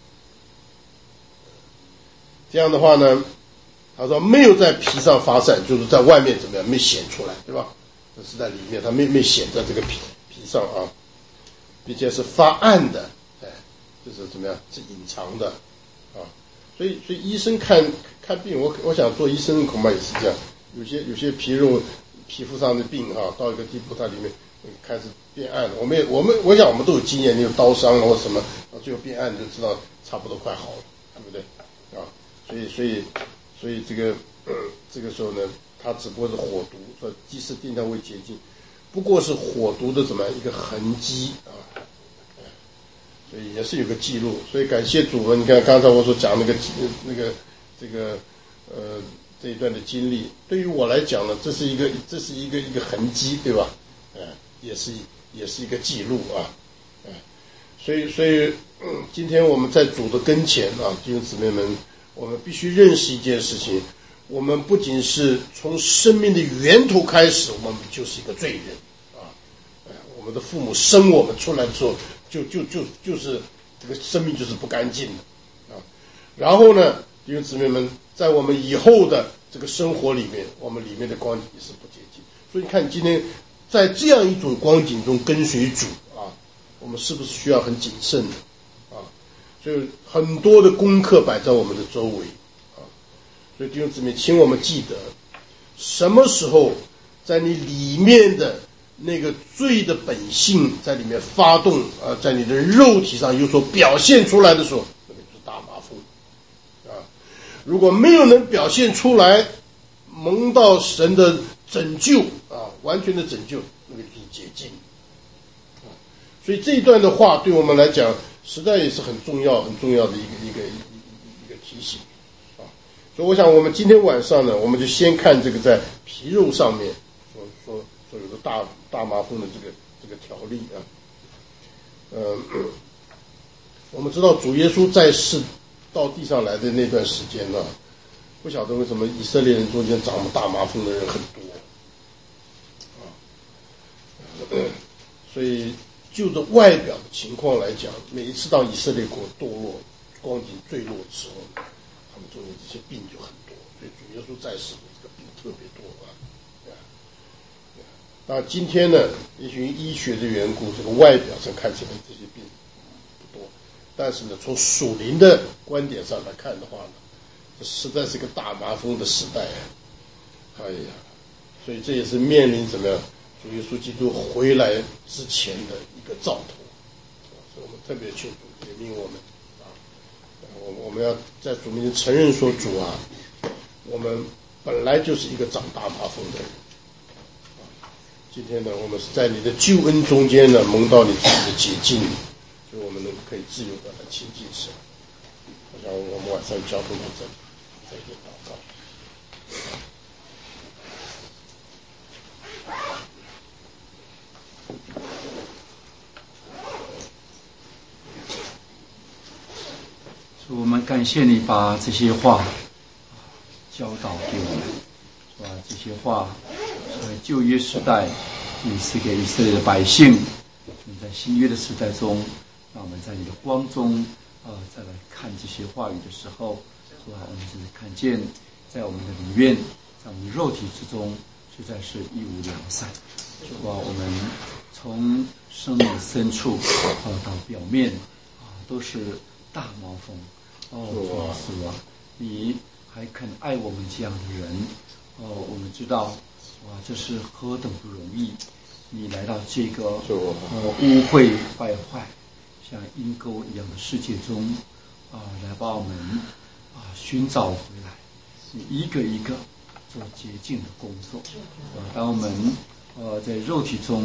这样的话呢，他说没有在皮上发散，就是在外面怎么样没显出来，对吧？这是在里面，它没没显在这个皮皮上啊，并且是发暗的，哎，这是怎么样？是隐藏的啊。所以，所以医生看看病，我我想做医生恐怕也是这样，有些有些皮肉皮肤上的病哈、啊，到一个地步，它里面开始变暗了。我们也我们我想我们都有经验，你有刀伤或什么，到最后变暗，你就知道差不多快好了，对不对？啊，所以所以所以这个、呃、这个时候呢，它只不过是火毒，说即使定它为洁净，不过是火毒的怎么样一个痕迹啊。所以也是有个记录，所以感谢主啊！你看刚才我所讲那个那个这个呃这一段的经历，对于我来讲呢，这是一个这是一个一个痕迹，对吧？哎、呃，也是也是一个记录啊，哎、呃，所以所以、嗯、今天我们在主的跟前啊，弟兄姊妹们，我们必须认识一件事情：我们不仅是从生命的源头开始，我们就是一个罪人啊！哎、呃，我们的父母生我们出来的时候。就就就就是这个生命就是不干净的啊，然后呢，弟兄姊妹们，在我们以后的这个生活里面，我们里面的光景也是不洁净。所以你看，今天在这样一种光景中跟随主啊，我们是不是需要很谨慎的啊？所以很多的功课摆在我们的周围啊，所以弟兄姊妹，请我们记得，什么时候在你里面的那个罪的本性在里面发动啊，在你的肉体上有所表现出来的时候，那个就是大麻风啊。如果没有能表现出来，蒙到神的拯救啊，完全的拯救，那个就是洁净啊。所以这一段的话对我们来讲，实在也是很重要、很重要的一个一个一个一个提醒啊。所以我想，我们今天晚上呢，我们就先看这个在皮肉上面所说。所有的大大麻风的这个这个条例啊，呃，我们知道主耶稣在世到地上来的那段时间呢、啊，不晓得为什么以色列人中间长大麻风的人很多啊，呃、所以就着外表的情况来讲，每一次到以色列国堕落、光景坠落的时候，他们中间这些病就很多，所以主耶稣在世的这个病特别多啊。那今天呢，也许医学的缘故，这个外表上看起来这些病不多，但是呢，从属灵的观点上来看的话呢，这实在是个大麻风的时代啊！哎呀，所以这也是面临怎么样，主耶稣基督回来之前的一个兆头，所以我们特别求主怜悯我们啊！我我们要在主面前承认说，主啊，我们本来就是一个长大麻风的人。今天呢，我们是在你的救恩中间呢，蒙到你自己的洁净，所以我们能可以自由的来亲近神。我想我们晚上交通到这里，再见祷告。 主，我们感谢你把这些话教导给我们，是吧？这些话在旧约时代你赐给以色列的百姓，在新约的时代中，让我们在你的光中啊、呃，再来看这些话语的时候，是吧？我们只是看见在我们的里面，在我们的肉体之中，实在是一无两散，是吧？我们从生命深处啊到表面啊，都是大毛风。哦，主啊，主啊，你还肯爱我们这样的人？哦，我们知道，哇，这是何等不容易！你来到这个呃污秽败坏、像阴沟一样的世界中，啊、呃，来把我们啊、呃、寻找回来，你一个一个做洁净的工作。啊、呃，当我们呃在肉体中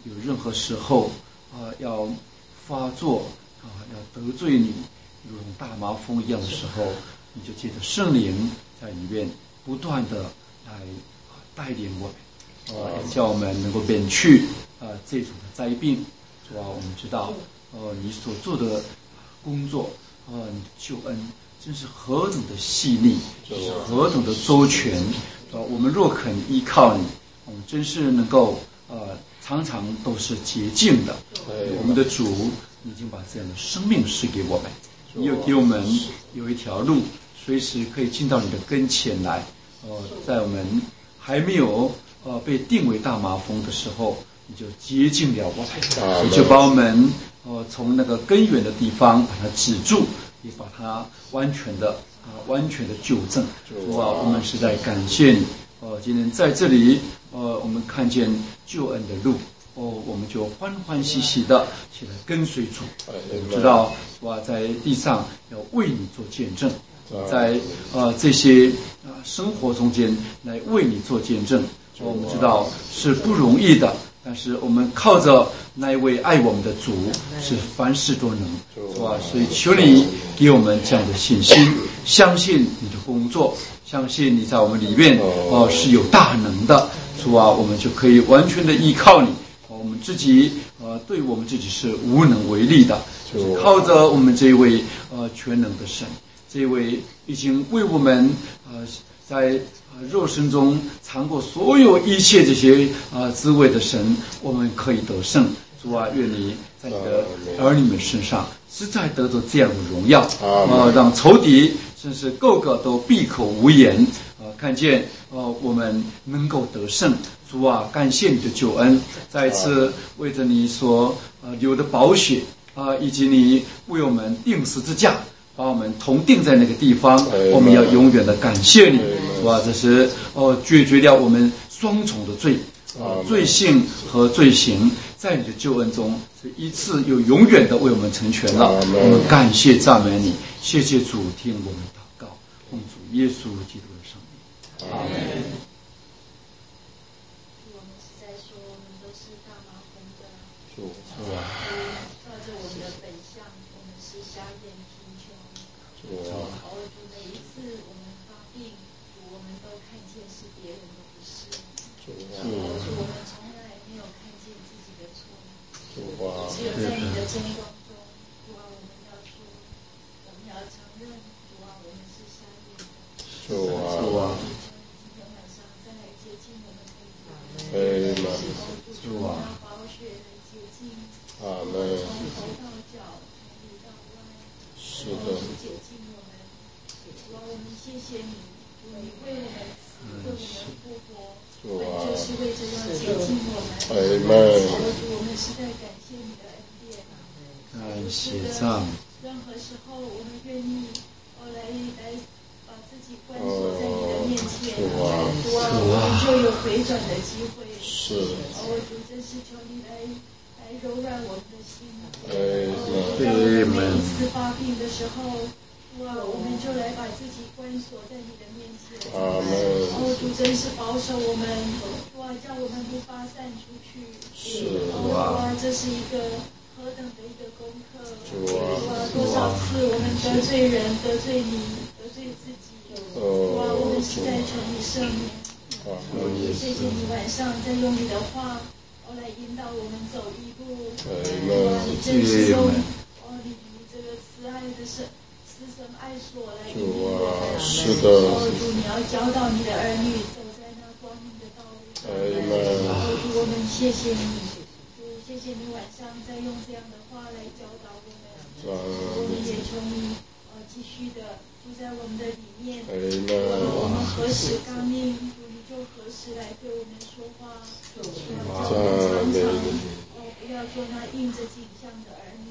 有任何时候啊、呃、要发作啊、呃、要得罪你，如同大麻风一样的时候，你就借着圣灵在里面不断的来、呃、带领我们，呃，叫我们能够免去啊、呃、这种的灾病。主啊，我们知道，呃，你所做的工作，呃，你的救恩真是何等的细腻，是何等的周全。呃，我们若肯依靠你，我们真是能够呃，常常都是洁净的。我们的主已经把这样的生命赐给我们，你有给我们有一条路，随时可以进到你的跟前来。呃，在我们还没有呃被定为大麻风的时候，你就洁净了我们，你就把我们呃从那个根源的地方把它止住，也把它完全的啊、呃、完全的纠正。主啊，我们实在感谢你。呃，今天在这里，呃，我们看见救恩的路，哦，我们就欢欢喜喜的起来跟随主。知道哇，在地上要为你做见证，在呃这些啊、呃、生活中间来为你做见证。我们知道是不容易的，但是我们靠着那一位爱我们的主，是凡事都能，是吧？所以求你给我们这样的信心，相信你的工作，相信你在我们里面哦、呃、是有大能的，主啊，我们就可以完全的依靠你。我们自己呃对我们自己是无能为力的，就是靠着我们这一位呃全能的神，这一位已经为我们呃在肉身中尝过所有一切这些啊、呃、滋味的神，我们可以得胜。主啊，愿你在你的儿女们身上实在得到这样的荣耀，啊、呃，让仇敌真是个个都闭口无言，啊、呃，看见呃我们能够得胜。主啊，感谢你的救恩，再一次为着你所呃流的宝血啊、呃，以及你为我们钉十字架，把我们同定在那个地方，我们要永远的感谢你。主啊，这是哦解决了我们双重的罪，呃、罪性和罪行，在你的救恩中是一次又永远的为我们成全了。我们感谢赞美你，谢谢主听我们祷告，奉主耶稣基督的圣名，阿门。 照着我们的本相，我们是瞎眼贫穷。哦，主每一次我们发病，我们都看见是别人的不是。哦，主我们从来没有看见自己的错。只有在你的真光中，主啊，我们要说，我们要承认，主啊，我们是瞎眼的。主啊，今天晚上再来接近我们的罪。主啊，宝血来洁净。 阿门。 从头到脚，从里到外， 是的， 洁净我们。主啊，我们谢谢你，主你为我们死，为我们复活，就是为着要洁净我们。 阿门。 主，我们实在感谢你的恩典。 感谢赞。 任何时候，我们愿意哦来来把自己关锁在你的面前。主啊，我们就有回转的机会。 是。 哦，主，真是求你来。来柔软我们的心， 哎， 在每一次发病的时候，哇，我们就来把自己关锁在你的面前。 阿门。 哦，主真是保守我们，哇，叫我们不发散出去。 是。 哇，这是一个何等的一个功课。 主啊， 哇，多少次我们得罪人、得罪你、得罪自己。哇，我们实在求你赦免。谢谢你晚上再用你的话。来引导我们走一步，哇！你真是用哦，你你这个慈爱的神、慈神爱所来引领我们。 是的。 哦，主，你要教导你的儿女走在那光明的道路上。哦，主，我们谢谢你，主，谢谢你晚上再用这样的话来教导我们。我们也求你呃继续的住在我们的里面。我们何时刚硬，主你就何时来对我们说话。我们常常哦，不要做那印着景象的儿女。